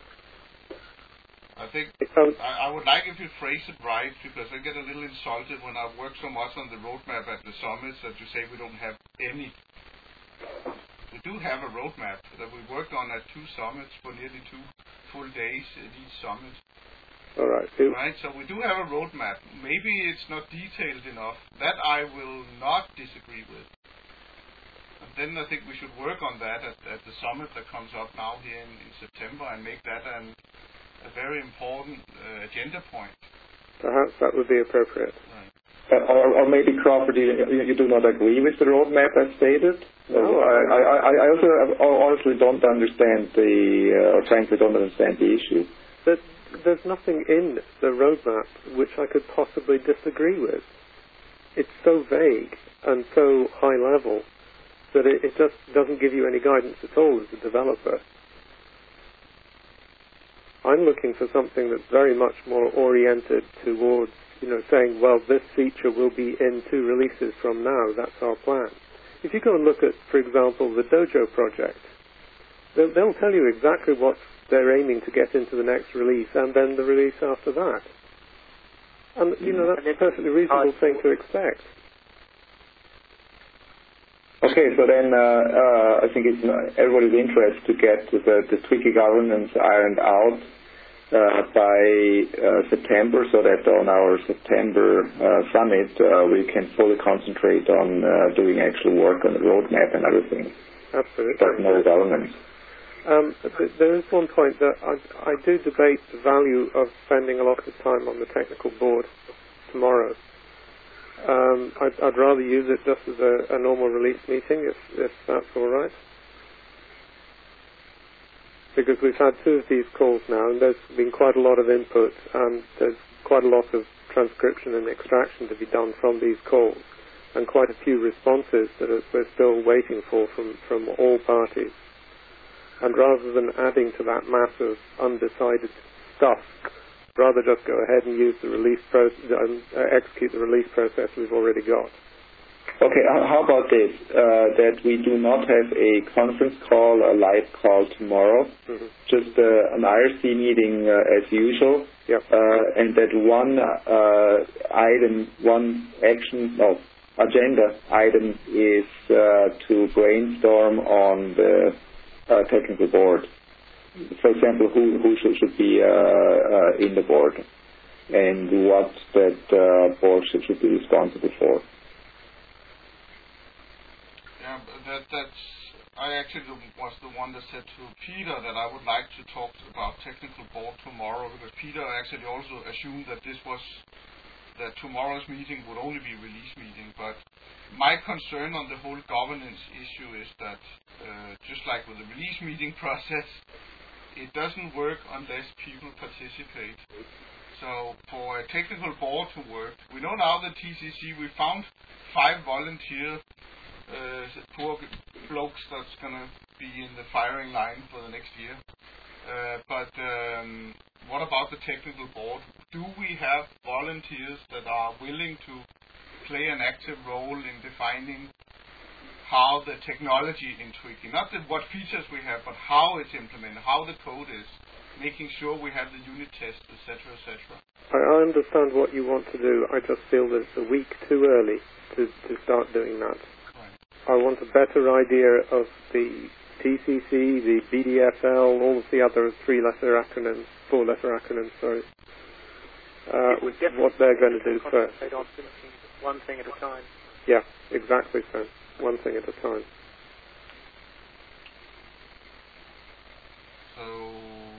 I think um, I, I would like if you phrase it right, because I get a little insulted when I work so much on the roadmap at the summits that you say we don't have any. We do have a roadmap that we worked on at two summits for nearly two full days at each summit. All right. Right, so we do have a roadmap. Maybe it's not detailed enough. That I will not disagree with. And then I think we should work on that at, at the summit that comes up now here in, in September and make that an, a very important uh, agenda point. Perhaps that would be appropriate. Right. Uh, or, or maybe, Crawford, you, you do not agree with the roadmap as stated? No, I, I, I also honestly don't understand the, uh, or frankly don't understand the issue. But there's nothing in the roadmap which I could possibly disagree with. It's so vague and so high level that it, it just doesn't give you any guidance at all as a developer. I'm looking for something that's very much more oriented towards, you know, saying, well, this feature will be in two releases from now. That's our plan. If you go and look at, for example, the Dojo project, they'll, they'll tell you exactly what they're aiming to get into the next release and then the release after that. And, you know, that's a perfectly reasonable thing to expect. Okay, so then uh, uh, I think it's in everybody's interest to get the, the Tricky governance ironed out uh, by uh, September, so that on our September uh, summit uh, we can fully concentrate on uh, doing actual work on the roadmap and everything. Absolutely. But no governance. Um, there is one point that I, I do debate the value of spending a lot of time on the technical board tomorrow. Um, I'd, I'd rather use it just as a, a normal release meeting, if, if that's all right. Because we've had two of these calls now, and there's been quite a lot of input, and there's quite a lot of transcription and extraction to be done from these calls, and quite a few responses that are, we're still waiting for from, from all parties. And rather than adding to that mass of undecided stuff, rather just go ahead and use the release process, um, uh, execute the release process we've already got. Okay, how about this? Uh, that we do not have a conference call, a live call tomorrow, mm-hmm. just uh, an I R C meeting uh, as usual, yep. uh, and that one uh, item, one action, no, agenda item is uh, to brainstorm on the uh, technical board. For example, who, who should, should be uh, uh, in the board and what that uh, board should, should be responsible for. Yeah, that, that's, I actually was the one that said to Peter that I would like to talk about technical board tomorrow, because Peter actually also assumed that this was, that tomorrow's meeting would only be release meeting. But my concern on the whole governance issue is that, uh, just like with the release meeting process, it doesn't work unless people participate. So for a technical board to work, we know now that T C C, we found five volunteer uh, poor blokes that's going to be in the firing line for the next year. Uh, but um, what about the technical board? Do we have volunteers that are willing to play an active role in defining how the technology in Twiki, not the, what features we have, but how it's implemented, how the code is, making sure we have the unit tests, et cetera, et cetera. I understand what you want to do. I just feel that it's a week too early to, to start doing that. Right. I want a better idea of the T C C, the B D F L, all of the other three-letter acronyms, four-letter acronyms, sorry, uh, what they're going to do first. On one thing at a time. Yeah, exactly so. One thing at a time. So,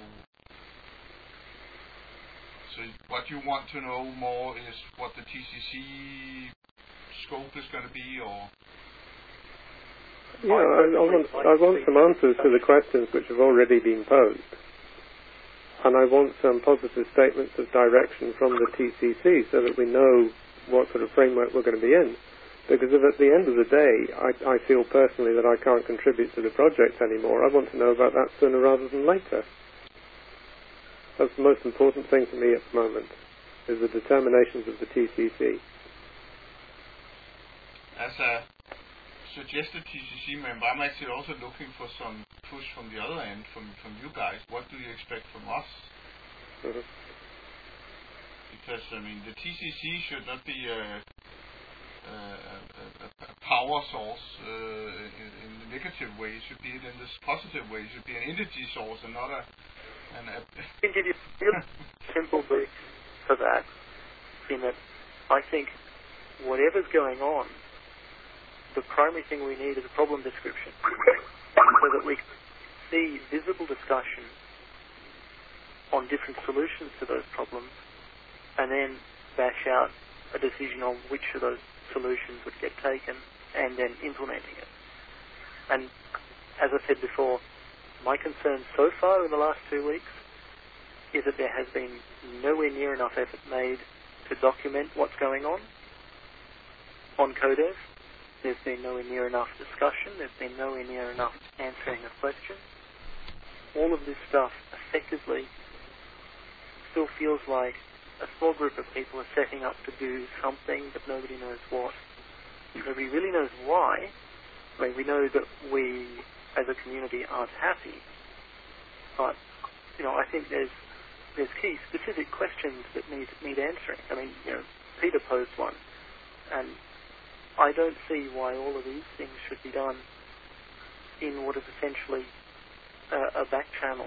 so what you want to know more is what the T C C scope is going to be, or? Yeah, I, I want I want some answers to the questions which have already been posed, and I want some positive statements of direction from the T C C so that we know what sort of framework we're going to be in. Because if at the end of the day I, I feel personally that I can't contribute to the project anymore, I want to know about that sooner rather than later. That's the most important thing for me at the moment, is the determinations of the T C C. As a suggested T C C member, I'm actually also looking for some push from the other end, from, from you guys. What do you expect from us? Mm-hmm. Because, I mean, the T C C should not be a, a, a, a power source uh, in, in the negative way. It should be in this positive way. It should be an energy source and not a... An, a I can give you a real simple brief for that, in that I think whatever's going on, the primary thing we need is a problem description, so that we can see visible discussion on different solutions to those problems, and then bash out a decision on which of those solutions would get taken, and then implementing it. And as I said before, my concern so far in the last two weeks is that there has been nowhere near enough effort made to document what's going on on Codev. There's been nowhere near enough discussion. There's been nowhere near enough answering of questions. All of this stuff effectively still feels like a small group of people are setting up to do something, but nobody knows what. Nobody really knows why. I mean, we know that we, as a community, aren't happy. But, you know, I think there's there's key specific questions that need need answering. I mean, you know, Peter posed one, and I don't see why all of these things should be done in what is essentially a, a back channel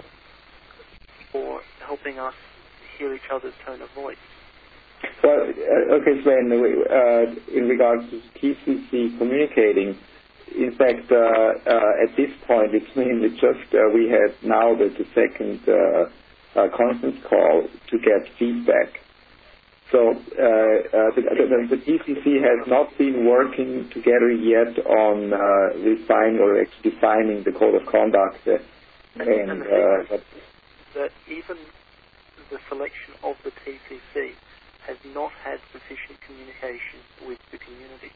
for helping us hear each other's tone of voice. Well, uh, okay, Sven, uh, in regards to T C C communicating, in fact, uh, uh, at this point, it's mainly just uh, we had now the, the second uh, uh, conference call to get feedback. So uh, uh, the, the, the T C C has not been working together yet on uh, refining or actually defining the code of conduct. Uh, and, and uh, that even the selection of the T C C has not had sufficient communication with the community?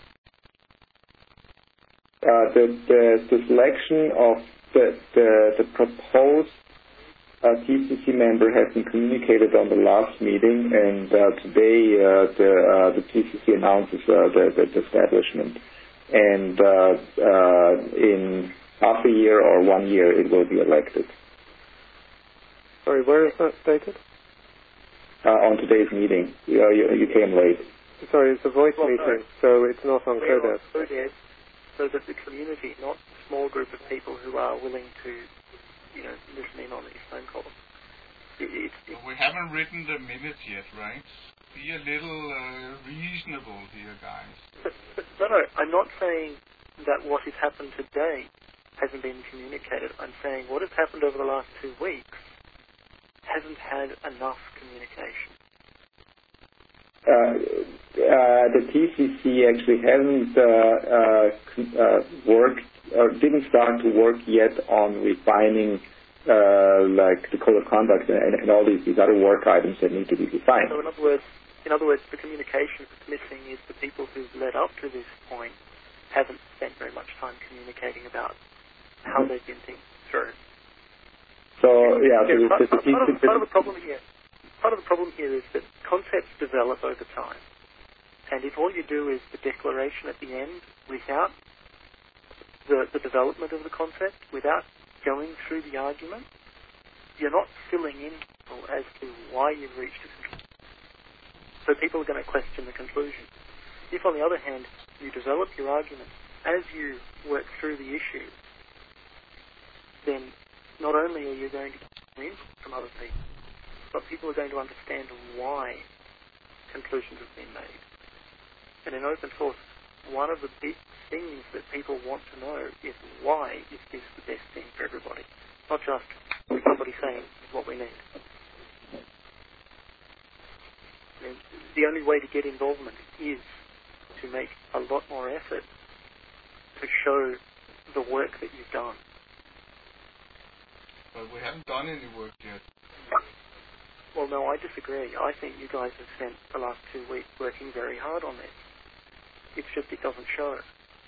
Uh, the, the, the selection of the, the, the proposed uh, T C C member has been communicated on the last meeting, and uh, today uh, the, uh, the T C C announces uh, the, the establishment. And uh, uh, in half a year or one year, it will be elected. Sorry, where is that stated? Uh, on today's meeting. You, you, you came late. Sorry, it's a voice Well, meeting, no. so it's not on Codex. Codex, so that the community, not a small group of people who are willing to, you know, listen in on these phone calls. It, it, it, we haven't written the minutes yet, right? Be a little uh, reasonable here, guys. But, but, no, no, I'm not saying that what has happened today hasn't been communicated. I'm saying what has happened over the last two weeks hasn't had enough communication. Uh, uh, the T C C actually hasn't uh, uh, uh, worked or didn't start to work yet on refining uh, like the code of conduct and, and all these, these other work items that need to be defined. So in other words, in other words, the communication that's missing is the people who've led up to this point haven't spent very much time communicating about how they've been thinking through. So yeah, so yeah, the, part, the, part, the, of, part of the problem here, part of the problem here is that concepts develop over time, and if all you do is the declaration at the end without the, the development of the concept, without going through the argument, you're not filling in as to why you've reached a conclusion. So people are going to question the conclusion. If, on the other hand, you develop your argument as you work through the issue, then not only are you going to get input from other people, but people are going to understand why conclusions have been made. And in open source, one of the big things that people want to know is why is this the best thing for everybody, not just somebody saying what we need. And the only way to get involvement is to make a lot more effort to show the work that you've done. But we haven't done any work yet. Well, no, I disagree. I think you guys have spent the last two weeks working very hard on this. It's just it doesn't show.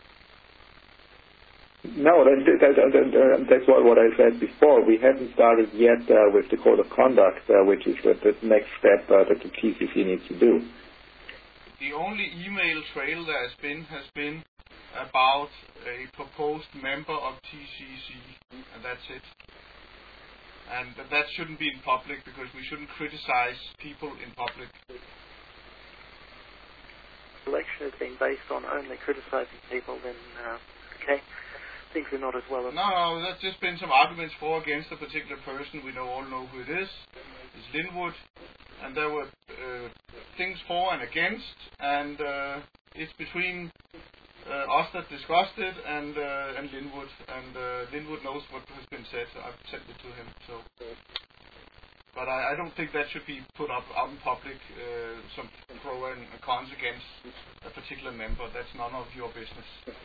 No, that, that, that, that, that's what, what I said before. We haven't started yet uh, with the code of conduct, uh, which is the, the next step uh, that the T C C needs to do. The only email trail there has been has been about a proposed member of T C C, and that's it. And that shouldn't be in public because we shouldn't criticize people in public. The election has been based on only criticizing people, then, uh, okay, things are not as well as... No, no, there's just been some arguments for against a particular person. We know all know who it is. It's Linwood. And there were uh, things for and against, and uh, it's between uh, us that discussed it and uh, and Linwood, and uh, Linwood knows what has been said. I've sent it to him. So, but I, I don't think that should be put up out in public. Uh, some pro and cons against a particular member. That's none of your business.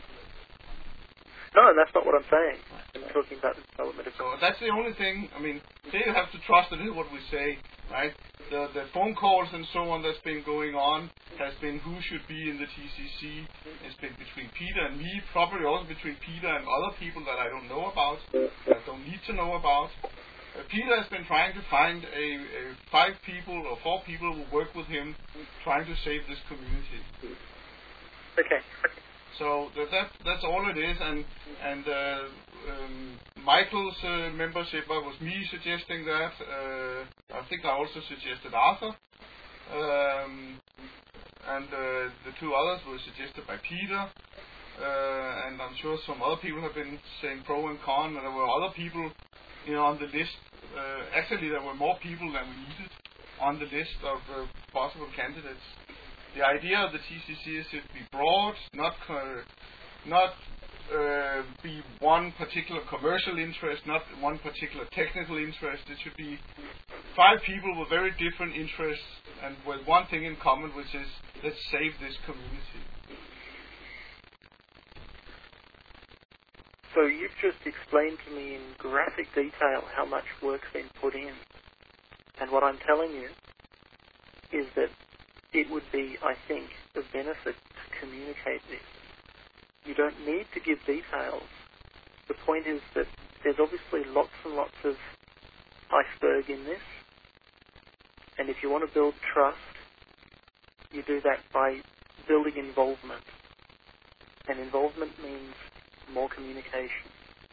No, that's not what I'm saying. I'm talking about the development of... So that's the only thing. I mean, they have to trust in what we say, right? The the phone calls and so on that's been going on has been who should be in the T C C. It's been between Peter and me, probably also between Peter and other people that I don't know about, that I don't need to know about. Uh, Peter has been trying to find a, a five people or four people who work with him, trying to save this community. Okay. So that, that that's all it is, and and uh, um, Michael's uh, membership uh, was me suggesting that. Uh, I think I also suggested Arthur, um, and uh, the two others were suggested by Peter. Uh, and I'm sure some other people have been saying pro and con, and there were other people, you know, on the list. Uh, actually, there were more people than we needed on the list of uh, possible candidates. The idea of the T C C is to be broad, not co- not uh, be one particular commercial interest, not one particular technical interest. It should be five people with very different interests and with one thing in common, which is let's save this community. So you've just explained to me in graphic detail how much work's been put in. And what I'm telling you is that it would be, I think, of benefit to communicate this. You don't need to give details. The point is that there's obviously lots and lots of iceberg in this, and if you want to build trust, you do that by building involvement. And involvement means more communication.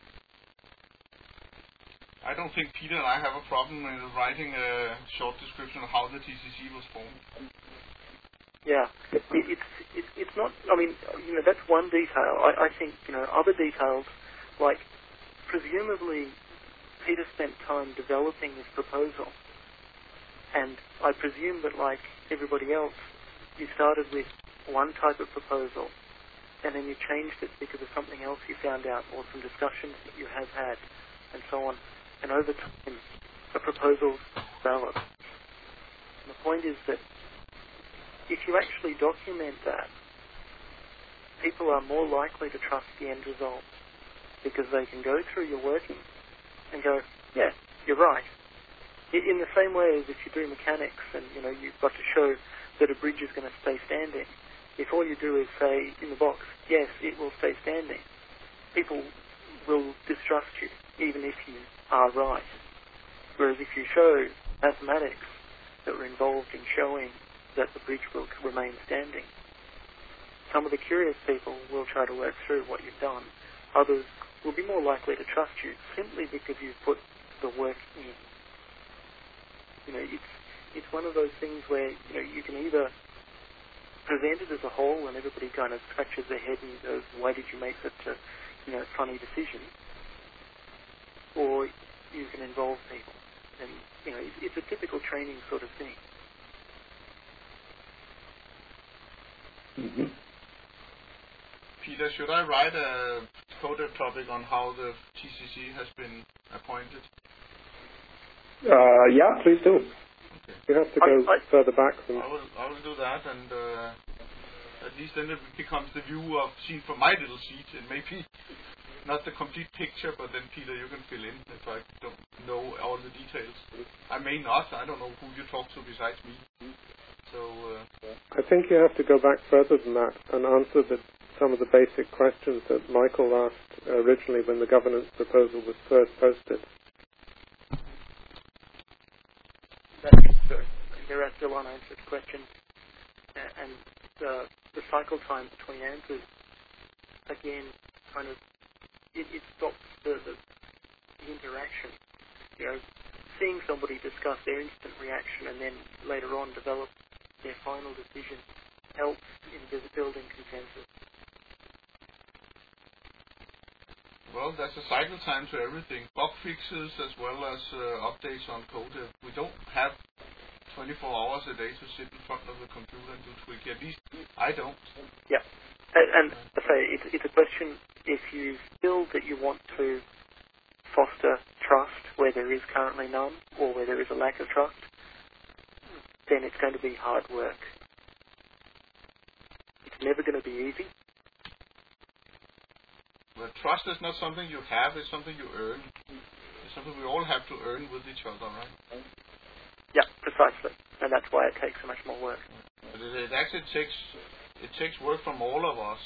I don't think Peter and I have a problem in writing a short description of how the T C C was formed. Yeah, it, it's it, it's not. I mean, you know, that's one detail. I, I think you know other details, like presumably Peter spent time developing this proposal, and I presume that like everybody else, you started with one type of proposal, and then you changed it because of something else you found out or some discussions that you have had, and so on. And over time, a proposal develops. And the point is that if you actually document that, people are more likely to trust the end result because they can go through your working and go, yeah, you're right. In the same way as if you do mechanics and, you know, you've got to show that a bridge is going to stay standing. If all you do is say in the box, yes, it will stay standing, people will distrust you, even if you are right. Whereas if you show mathematics that were involved in showing that the bridge will remain standing, some of the curious people will try to work through what you've done. Others will be more likely to trust you simply because you've put the work in. You know, it's it's one of those things where, you know, you can either present it as a whole and everybody kind of scratches their head and goes, why did you make such a, you know, funny decision? Or you can involve people. And, you know, it's, it's a typical training sort of thing. Mm-hmm. Peter, should I write a coded topic on how the T C C has been appointed? Uh, yeah, please do. Okay. You have to go I, I, further back. Than... I will. I will do that, and uh, at least then it becomes the view of seen from my little seat, and maybe not the complete picture, but then Peter, you can fill in if I don't know all the details. I may not. I don't know who you talk to besides me. So. Uh, I think you have to go back further than that and answer the, some of the basic questions that Michael asked originally when the governance proposal was first posted. That's true. There are still unanswered questions, and the, the cycle time between answers, again, kind of, it, it stops the, the, the interaction. You know, seeing somebody discuss their instant reaction and then later on develop their final decision helps in building consensus. Well, there's a cycle time to everything. Bug fixes as well as uh, updates on code. We don't have twenty-four hours a day to sit in front of the computer and do tweak. At least I don't. Yeah. And, and I say, it's, it's a question, if you feel that you want to foster trust where there is currently none or where there is a lack of trust, then it's going to be hard work. It's never going to be easy. But trust is not something you have, it's something you earn. It's something we all have to earn with each other, right? Yeah, precisely. And that's why it takes so much more work. But it, it actually takes it takes work from all of us.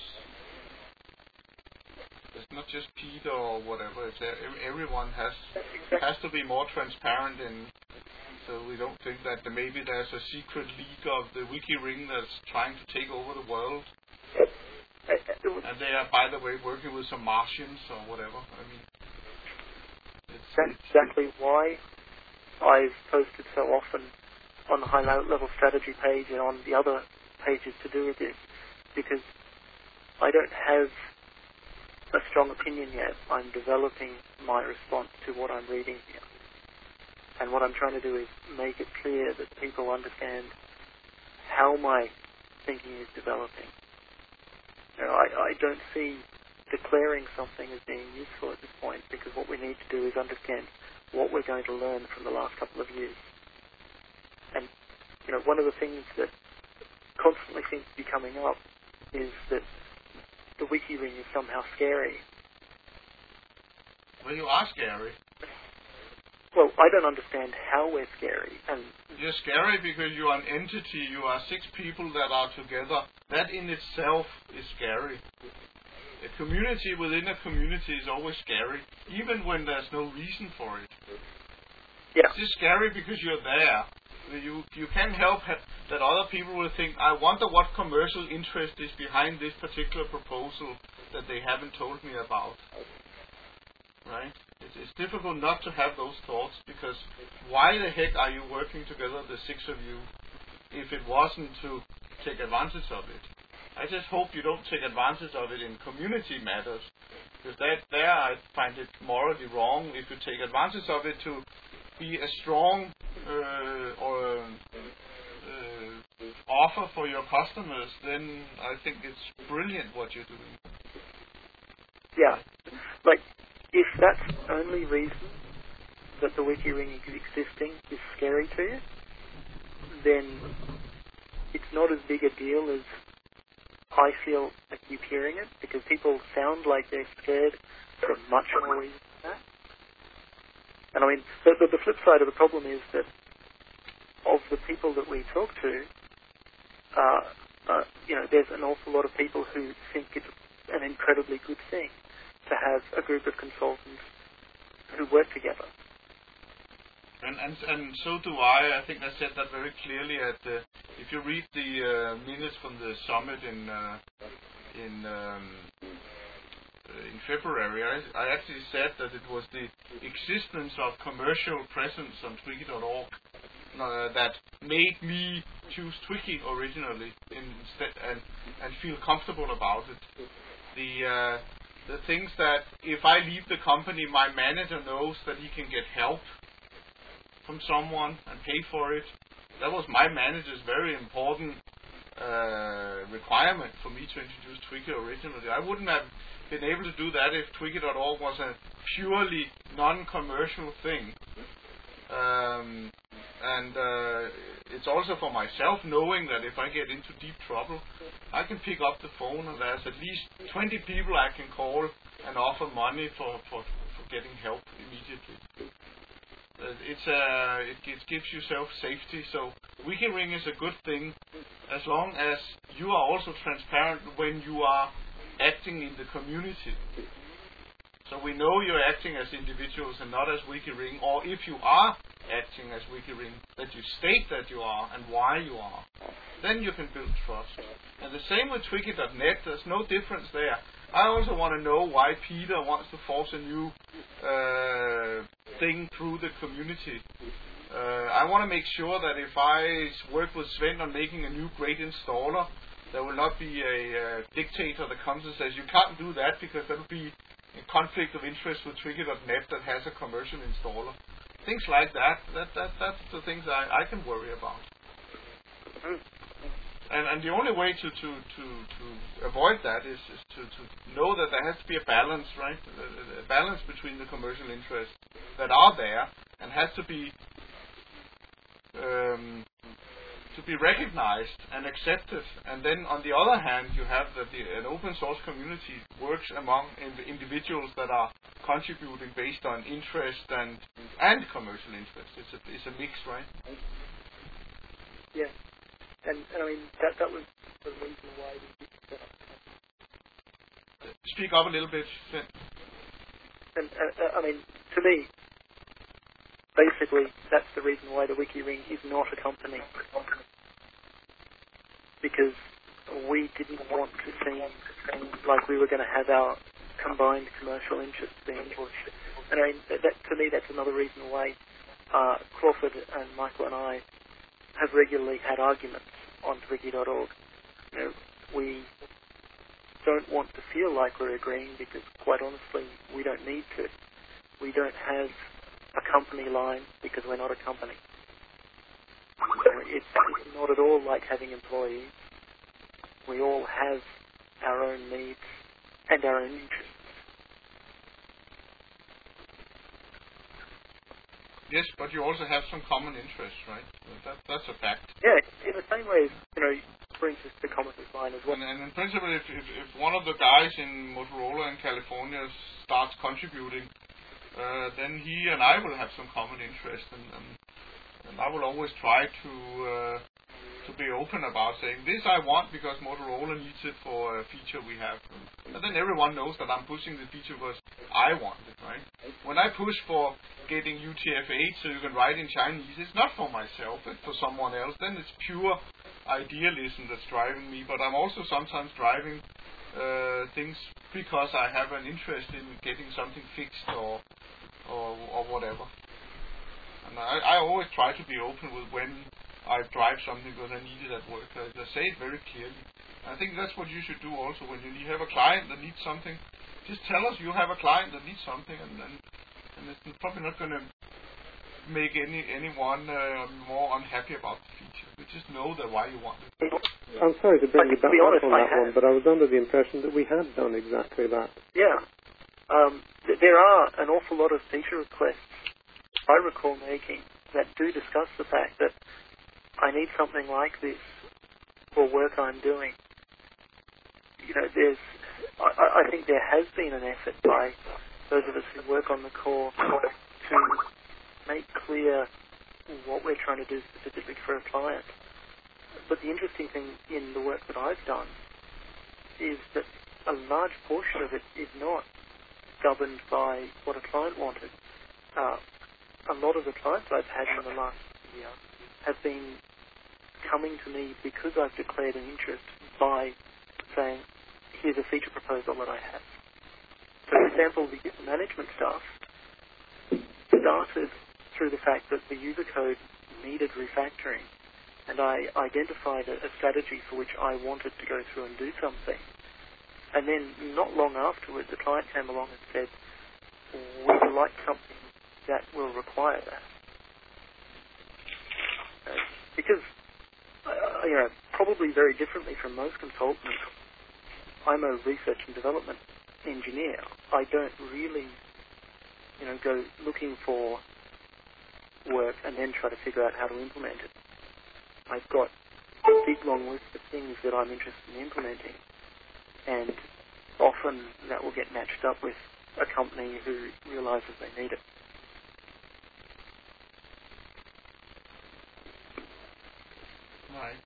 It's not just Peter or whatever. It's everyone has has to be more transparent, in, so we don't think that maybe there's a secret league of the Wiki Ring that's trying to take over the world. And they are, by the way, working with some Martians or whatever. I mean, it's, that's it's, exactly why I've posted so often on the high-level strategy page and on the other pages to do with this, because I don't have a strong opinion yet. I'm developing my response to what I'm reading here. And what I'm trying to do is make it clear that people understand how my thinking is developing. You know, I, I don't see declaring something as being useful at this point, because what we need to do is understand what we're going to learn from the last couple of years. And, you know, one of the things that constantly seems to be coming up is that the Wiki Ring is somehow scary. Well, you are scary. well, I don't understand how we're scary. And you're scary because you are an entity. You are six people that are together. That in itself is scary. A community within a community is always scary, even when there's no reason for it. Yeah. It's just scary because you're there. You you can't help ha- that other people will think, I wonder what commercial interest is behind this particular proposal that they haven't told me about. Right? It's, it's difficult not to have those thoughts, because why the heck are you working together, the six of you, if it wasn't to take advantage of it? I just hope you don't take advantage of it in community matters, because that there I find it morally wrong. If you take advantage of it to be a strong uh, or uh, offer for your customers, then I think it's brilliant what you're doing. Yeah, like if that's the only reason that the WikiRing existing is scary to you, then it's not as big a deal as I feel I keep hearing it, because people sound like they're scared for much more reason than that. And I mean, the, the, the flip side of the problem is that of the people that we talk to, uh, uh, you know, there's an awful lot of people who think it's an incredibly good thing to have a group of consultants who work together. And, and and so do I. I think I said that very clearly. At the, if you read the uh, minutes from the summit in uh, in um, in February, I, I actually said that it was the existence of commercial presence on Twiki dot org uh, that made me choose Twiki originally, instead, and and feel comfortable about it. The uh, the things that if I leave the company, my manager knows that he can get help from someone and pay for it. That was my manager's very important uh, requirement for me to introduce Twiki originally. I wouldn't have been able to do that if Twiki dot org was a purely non-commercial thing. Um, and uh, it's also for myself, knowing that if I get into deep trouble, I can pick up the phone and there's at least twenty people I can call and offer money for, for, for getting help immediately. It's uh, it, it gives you self-safety, so WikiRing is a good thing as long as you are also transparent when you are acting in the community. So we know you're acting as individuals and not as WikiRing, or if you are acting as WikiRing, that you state that you are and why you are. Then you can build trust. And the same with Twiki dot net, there's no difference there. I also want to know why Peter wants to force a new uh, thing through the community. Uh, I want to make sure that if I work with Sven on making a new great installer, there will not be a uh, dictator that comes and says, you can't do that because that will be in conflict of interest with Twiki dot net that has a commercial installer. Things like that, that, that that's the things I, I can worry about. And, and the only way to, to, to, to avoid that is, is to, to know that there has to be a balance, right? A, a balance between the commercial interests that are there and has to be um, to be recognized and accepted. And then on the other hand, you have that the, an open source community works among ind- individuals that are contributing based on interest and and commercial interest. It's a, it's a mix, right? Yeah. And, and I mean, that that was the reason why we did set up. Speak up a little bit, Finn. And, uh, I mean, to me, basically, that's the reason why the WikiRing is not a company. Because we didn't want to seem like we were going to have our combined commercial interests being pushed. And I mean, that, that, to me, that's another reason why uh, Crawford and Michael and I have regularly had arguments on Twiki dot org. You know, we don't want to feel like we're agreeing because, quite honestly, we don't need to. We don't have a company line because we're not a company. You know, it's, it's not at all like having employees. We all have our own needs and our own interests. Yes, but you also have some common interests, right? That, that's a fact. Yeah, in the same way as, you know, for instance, the Commodore line as well. And, and in principle, if, if, if one of the guys in Motorola in California starts contributing uh, then he and I will have some common interest, and, and, and I will always try to uh, to be open about saying this I want because Motorola needs it for a feature we have, and, and then everyone knows that I'm pushing the feature because I want it, right? When I push for getting U T F eight so you can write in Chinese, it's not for myself, it's for someone else. Then it's pure idealism that's driving me, but I'm also sometimes driving uh, things because I have an interest in getting something fixed or or, or whatever. And I, I always try to be open with when I drive something because I need it at work. I, I say it very clearly. I think that's what you should do also when you have a client that needs something. Just tell us you have a client that needs something, and and, and it's probably not going to make any anyone uh, more unhappy about the feature. You just know that why you want it. I'm sorry to bring you back honest, up on that one, but I was under the impression that we had done exactly that. Yeah. Um, th- there are an awful lot of feature requests I recall making that do discuss the fact that I need something like this for work I'm doing. You know, there's, I, I think there has been an effort by those of us who work on the core to make clear what we're trying to do specifically for a client. But the interesting thing in the work that I've done is that a large portion of it is not governed by what a client wanted. Uh, a lot of the clients I've had in the last year have been coming to me because I've declared an interest by saying, here's a feature proposal that I have. So, for example, the user management stuff started through the fact that the user code needed refactoring, and I identified a, a strategy for which I wanted to go through and do something. And then not long afterwards, the client came along and said, we would like something that will require that. Uh, because, uh, you know, probably very differently from most consultants, I'm a research and development engineer. I don't really, you know, go looking for work and then try to figure out how to implement it. I've got a big long list of things that I'm interested in implementing, and often that will get matched up with a company who realizes they need it. Right.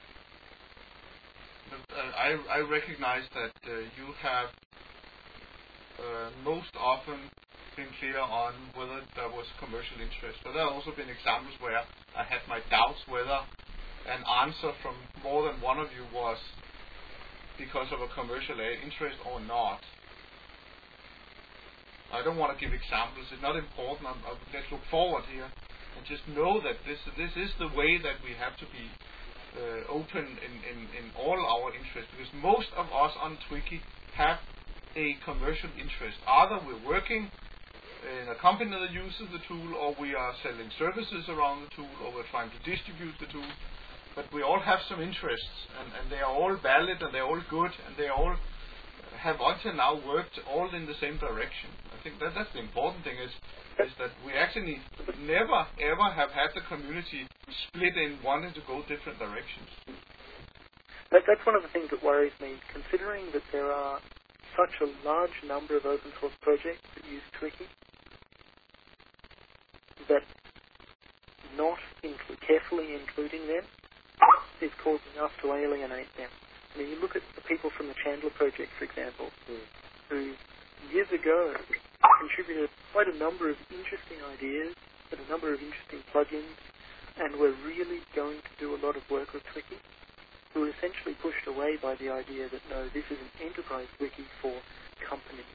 But, uh, I, I recognize that uh, you have uh, most often been clear on whether there was commercial interest. But there have also been examples where I had my doubts whether an answer from more than one of you was because of a commercial interest or not. I don't want to give examples. It's not important. I'm, I'm, let's look forward here and just know that this this is the way that we have to be uh, open in, in, in all our interests, because most of us on Twiki have a commercial interest. Either we're working in a company that uses the tool, or we are selling services around the tool, or we're trying to distribute the tool. But we all have some interests, and, and they are all valid, and they're all good, and they all have until now worked all in the same direction. I think that that's the important thing, is is that we actually never ever have had the community split in wanting to go different directions. That, that's one of the things that worries me, considering that there are such a large number of open source projects that use Twiki, that not inclu- carefully including them is causing us to alienate them. I mean, you look at the people from the Chandler Project, for example, mm. who years ago contributed quite a number of interesting ideas and a number of interesting plugins, and were really going to do a lot of work with Twiki, who were essentially pushed away by the idea that, no, this is an enterprise wiki for companies.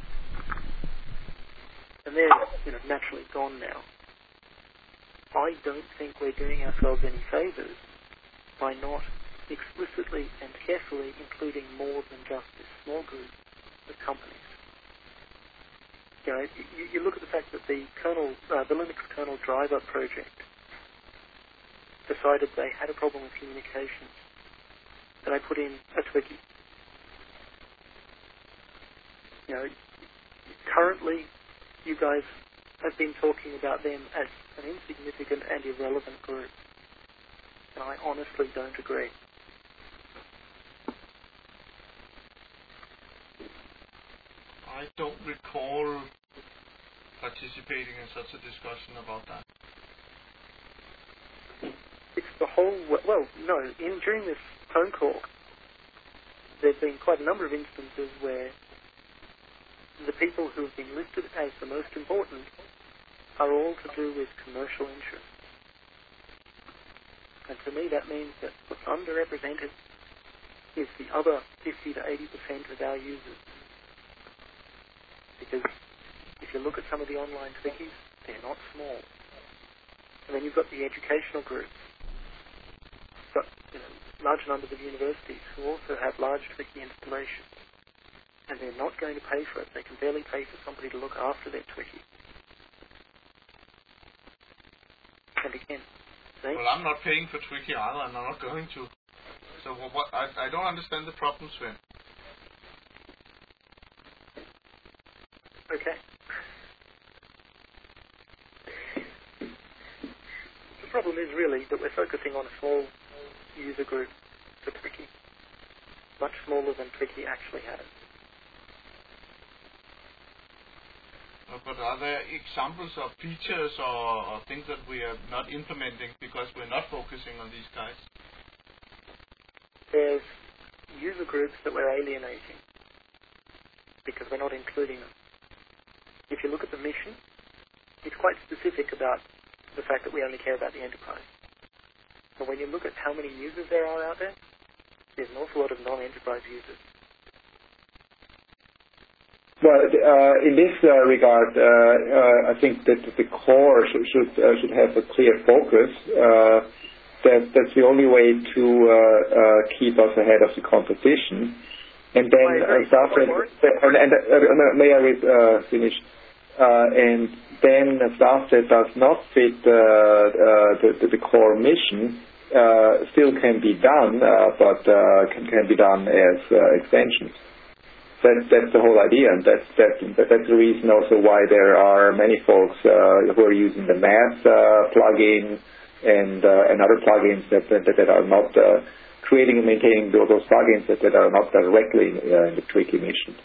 And they're, you know, naturally gone now. I don't think we're doing ourselves any favours by not explicitly and carefully including more than just this small group of companies. You know, you, you look at the fact that the kernel, uh, the Linux kernel driver project decided they had a problem with communication, and I put in a Twiki. You know, currently you guys have been talking about them as an insignificant and irrelevant group, and I honestly don't agree. I don't recall participating in such a discussion about that? It's the whole, well, no, in during this phone call, there's been quite a number of instances where the people who have been listed as the most important are all to do with commercial interests. And to me that means that what's underrepresented is the other fifty to eighty percent of our users. Because if you look at some of the online Twickies, they're not small. And then you've got the educational groups. You've got, you know, large numbers of universities who also have large Twickie installations. And they're not going to pay for it. They can barely pay for somebody to look after their Twickie. And again, they... Well, I'm not paying for Twickie either, and I'm not going to. So what? I, I don't understand the problem, Sven. Okay. The problem is really that we're focusing on a small user group for Twickie, much smaller than Twickie actually has. But are there examples of features or, or things that we are not implementing because we're not focusing on these guys? There's user groups that we're alienating because we're not including them. If you look at the mission, it's quite specific about the fact that we only care about the enterprise. But when you look at how many users there are out there, there's an awful lot of non-enterprise users. Well, uh, in this uh, regard, uh, uh, I think that the core should should, uh, should have a clear focus. Uh, that that's the only way to uh, uh, keep us ahead of the competition. And then uh, stuff that, and, and uh, may I uh, finish? Uh, and then stuff that does not fit uh, uh, the, the core mission uh, still can be done, uh, but uh, can can be done as uh, extensions. That's, that's the whole idea, and that's, that's, that's the reason also why there are many folks uh, who are using the Math uh, plugin and, uh, and other plugins that, that, that are not uh, creating and maintaining those plugins that, that are not directly uh, in the Twickie mission.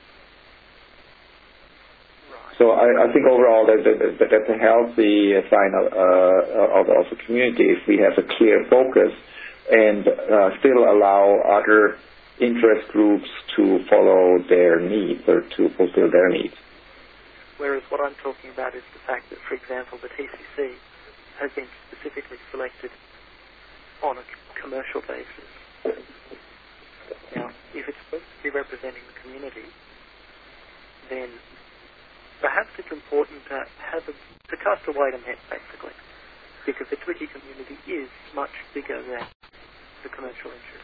So I, I think overall that, that, that that's a healthy sign of, uh, of, of the community if we have a clear focus and uh, still allow other interest groups to follow their needs or to fulfill their needs. Whereas what I'm talking about is the fact that, for example, the T C C has been specifically selected on a c- commercial basis. Now, if it's supposed to be representing the community, then perhaps it's important to have a, to cast a wider net, basically, because the Twickie community is much bigger than the commercial interest.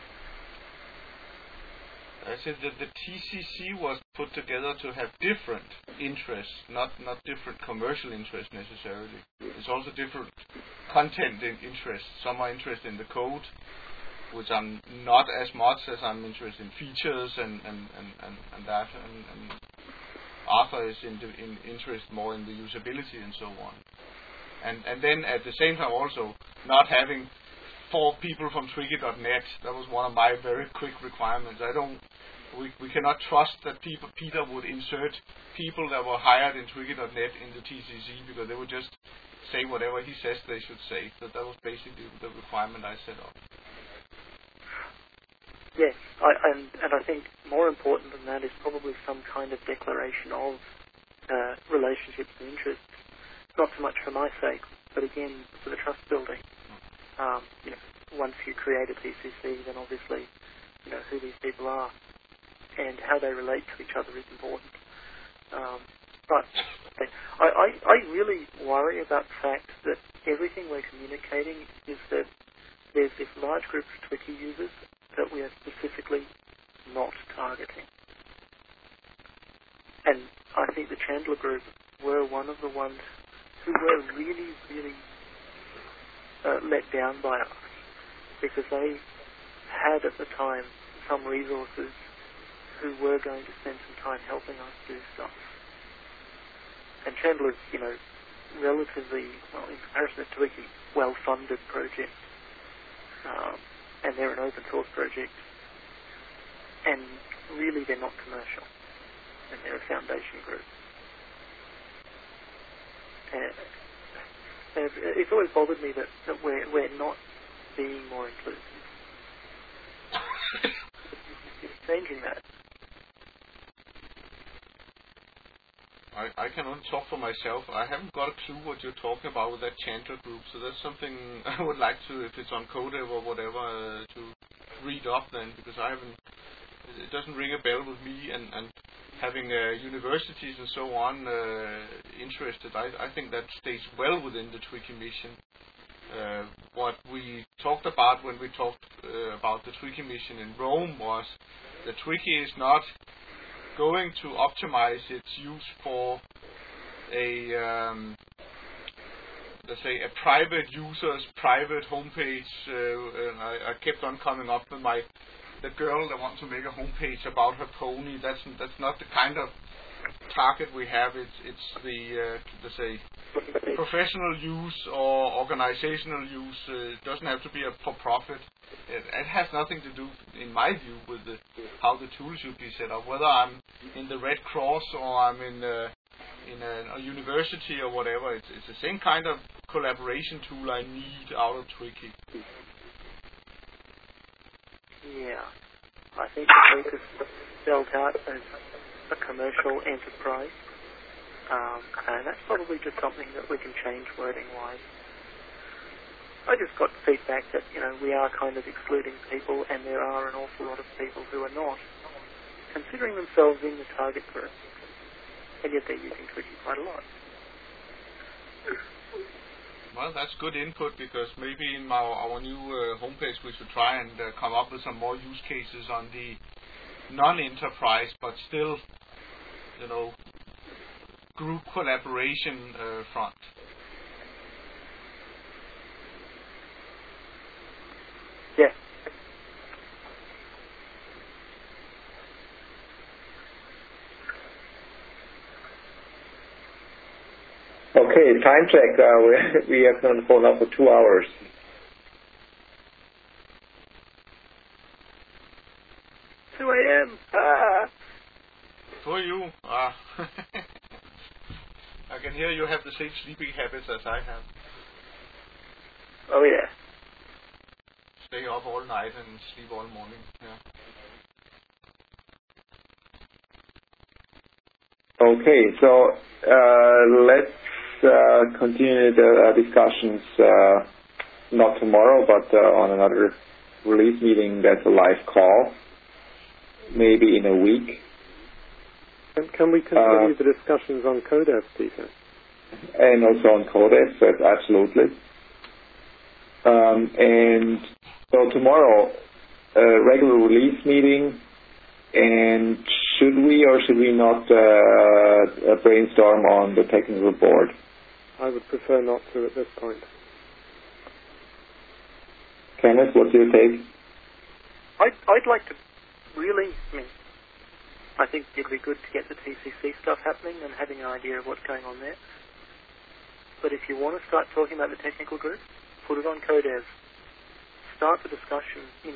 I said that the T C C was put together to have different interests, not not different commercial interests necessarily. It's also different content in interests. Some are interested in the code, which I'm not as much as I'm interested in features and and, and, and, and that. And, and Arthur is in, the, in interest more in the usability and so on. And and then at the same time also not having four people from Twickie dot net. That was one of my very quick requirements. I don't. We we cannot trust that people, Peter would insert people that were hired in Twickie dot net in the T C C because they would just say whatever he says they should say. So that was basically the requirement I set up. Yes, I, and and I think more important than that is probably some kind of declaration of uh, relationships and interests. Not so much for my sake, but again for the trust building. Um, you know, once you create a T C C, then obviously, you know, who these people are and how they relate to each other is important. Um, but I, I, I really worry about the fact that everything we're communicating is that there's this large group of Twickie users that we are specifically not targeting. And I think the Chandler group were one of the ones who were really, really Uh, let down by us because they had at the time some resources who were going to spend some time helping us do stuff. And Chandler's, you know, relatively, well, in comparison to Twickie, well-funded project. Um, and they're an open source project. And really they're not commercial. And they're a foundation group. And, and it's always bothered me that, that we're, we're not being more inclusive. It's changing that. I, I can only talk for myself. I haven't got a clue what you're talking about with that Chandler group, so that's something I would like to, if it's on Codev or whatever, uh, to read up then, because I haven't, it doesn't ring a bell with me, and, and having uh, universities and so on uh, interested, I, I think that stays well within the Tricky mission. Uh, what we talked about when we talked uh, about the Tricky mission in Rome was the Tricky is not going to optimize its use for a, um, let's say, a private user's private homepage. Uh, and I, I kept on coming up with my the girl that wants to make a homepage about her pony. That's that's not the kind of target we have. It's it's the uh, let's say professional use or organizational use. Uh, it doesn't have to be a for profit. It, it has nothing to do, in my view, with the, how the tool should be set up. Whether I'm in the Red Cross or I'm in a, in a, a university or whatever, it's, it's the same kind of collaboration tool I need out of Tricky. Yeah, I think the Tricky is spelled out as a commercial enterprise, um, and that's probably just something that we can change wording-wise. I just got feedback that, you know, we are kind of excluding people, and there are an awful lot of people who are not considering themselves in the target group, and yet they're using Tricky quite a lot. Well, that's good input, because maybe in our, our new uh, homepage we should try and uh, come up with some more use cases on the non-enterprise, but still, you know, group collaboration uh, front. Yeah. Okay, time check. Uh, we, we have been on the phone now for two hours. two a.m. Ah. For you. Ah. I can hear you have the same sleeping habits as I have. Oh, yeah. Stay up all night and sleep all morning. Yeah. Okay, so uh, let's uh, continue the uh, discussions uh, not tomorrow, but uh, on another release meeting that's a live call, maybe in a week. And can we continue uh, the discussions on Codev, Peter? And also on Codev, yes, absolutely. Um, and so tomorrow, a regular release meeting, and should we or should we not uh, brainstorm on the technical board? I would prefer not to at this point. Kenneth, what's your take? I'd, I'd like to really, I mean, I think it'd be good to get the T C C stuff happening and having an idea of what's going on there. But if you want to start talking about the technical group, put it on Codev. Start the discussion in,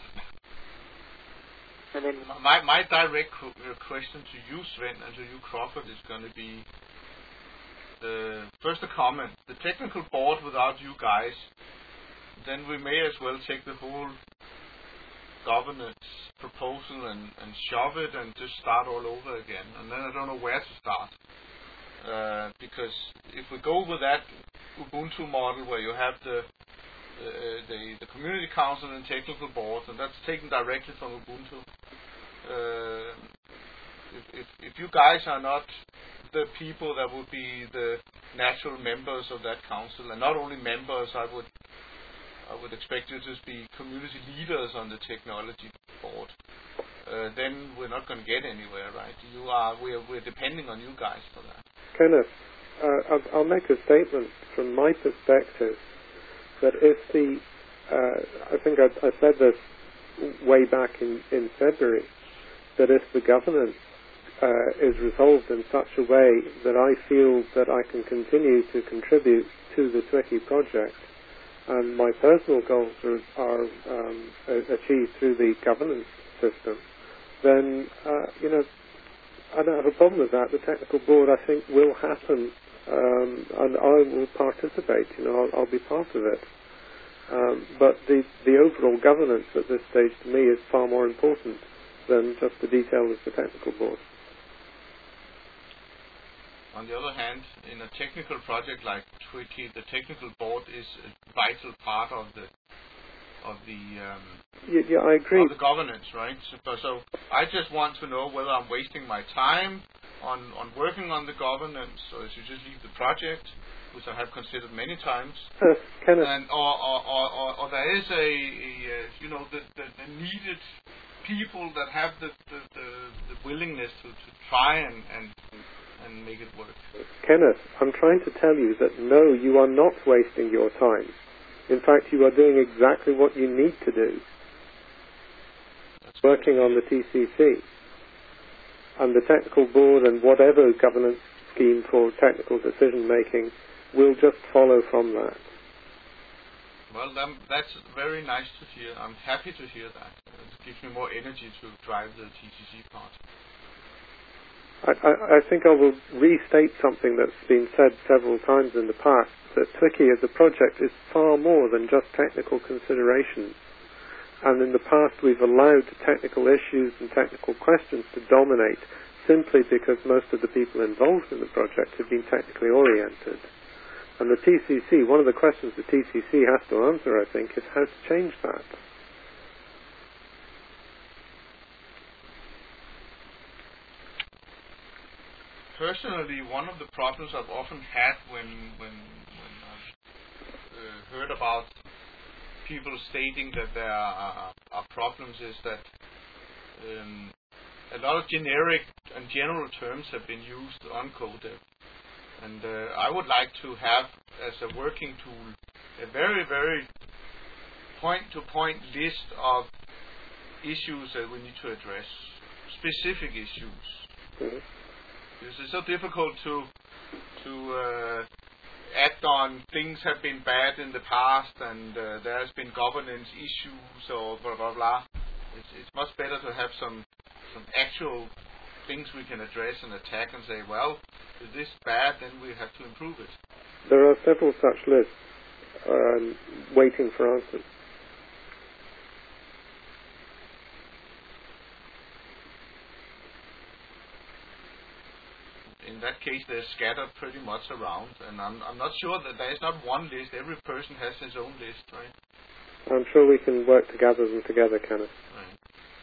and then my my direct co- question to you, Sven, and to you, Crawford, is going to be the first a comment. The technical board without you guys, then we may as well take the whole governance proposal and, and shove it and just start all over again. And then I don't know where to start. Uh, because if we go with that Ubuntu model where you have the uh, the, the community council and technical boards, and that's taken directly from Ubuntu. Uh, if, if, if you guys are not the people that would be the natural members of that council, and not only members, I would I would expect you to be community leaders on the technology board. Uh, then we're not going to get anywhere, right? You are we're we're depending on you guys for that. Kenneth, uh, I'll, I'll make a statement from my perspective that if the, uh, I think I, I said this way back in, in February, that if the governance uh, is resolved in such a way that I feel that I can continue to contribute to the Tricky project, and my personal goals are, are um, achieved through the governance system, then, uh, you know, I don't have a problem with that. The technical board, I think, will happen um, and I will participate. You know, I'll, I'll be part of it. Um, but the the overall governance at this stage to me is far more important than just the detail of the technical board. On the other hand, in a technical project like Tricky, the technical board is a vital part of the of the um, yeah, yeah, I agree. of the governance, right? So, so I just want to know whether I'm wasting my time on, on working on the governance, or I should just leave the project, which I have considered many times. Uh, Kenneth. And or or, or, or, or there is a, a uh, you know the, the, the needed people that have the the, the, the willingness to, to try and, and and make it work. Kenneth, I'm trying to tell you that no, you are not wasting your time. In fact, you are doing exactly what you need to do. That's working on the T C C. And the technical board and whatever governance scheme for technical decision making will just follow from that. Well, then, that's very nice to hear. I'm happy to hear that. It gives me more energy to drive the T C C part. I, I, I think I will restate something that's been said several times in the past, that Tricky as a project is far more than just technical considerations. And in the past we've allowed technical issues and technical questions to dominate simply because most of the people involved in the project have been technically oriented. And the T C C, one of the questions the T C C has to answer, I think, is how to change that. Personally, one of the problems I've often had when when when I've uh, heard about people stating that there are, are problems is that um, a lot of generic and general terms have been used on CODEV, and uh, I would like to have as a working tool a very very point-to-point list of issues that we need to address, specific issues. Mm-hmm. Because it's so difficult to to uh, act on things have been bad in the past and uh, there has been governance issues or blah blah blah. It's, it's much better to have some some actual things we can address and attack and say, well, is this bad? Then we have to improve it. There are several such lists um, waiting for answers. In that case, they're scattered pretty much around, and I'm I'm not sure that there is not one list. Every person has his own list, right? I'm sure we can work to gather them together, Kenneth. Right.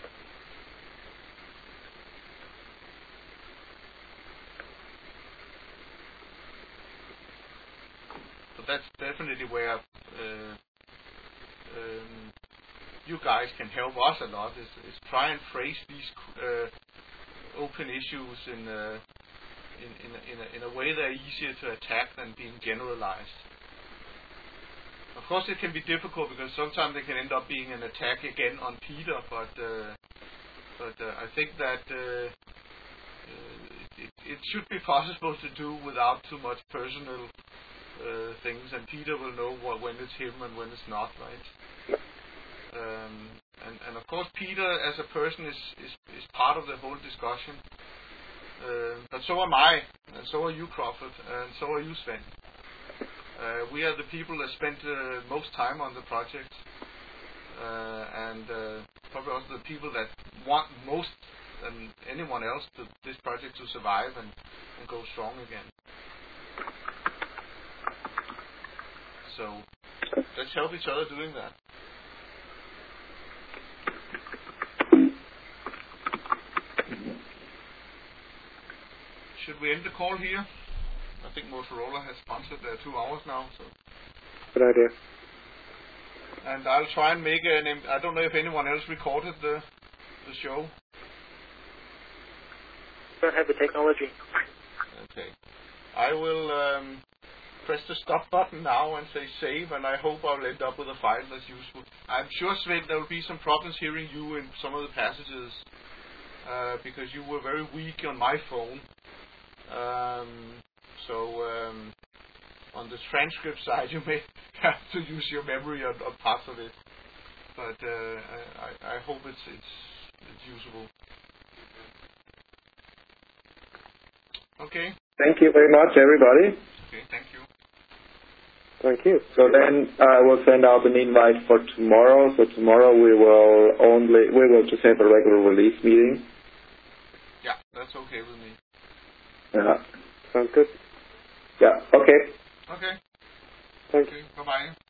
But that's definitely where uh, um, you guys can help us a lot. Is, is try and phrase these uh, open issues in. Uh, In, in, a, in, a, in a way that are easier to attack than being generalized. Of course it can be difficult because sometimes they can end up being an attack again on Peter, but uh, but uh, I think that uh, uh, it, it should be possible to do without too much personal uh, things, and Peter will know what, when it's him and when it's not, right? Um, and, and of course Peter as a person is, is, is part of the whole discussion. Uh, but so am I, and so are you, Crawford, and so are you, Sven. Uh, we are the people that spent uh, most time on the project, uh, and uh, probably also the people that want most than anyone else to this project to survive and, and go strong again. So let's help each other doing that. Should we end the call here? I think Motorola has sponsored uh, two hours now. So. Good idea. And I'll try and make an. I don't know if anyone else recorded the the show. Don't have the technology. Okay. I will um, press the stop button now and say save, and I hope I'll end up with a file that's useful. I'm sure, Sven, there will be some problems hearing you in some of the passages uh, because you were very weak on my phone. Um, so um, on the transcript side, you may have to use your memory on, on parts of it, but uh, I, I hope it's it's it's usable. Okay. Thank you very much, everybody. Okay, thank you. Thank you. So then I will send out an invite for tomorrow. So tomorrow we will only we will just have a regular release meeting. Yeah, that's okay with me. Yeah. Sounds good. Yeah. Okay. Okay. Thanks. Okay. Bye bye.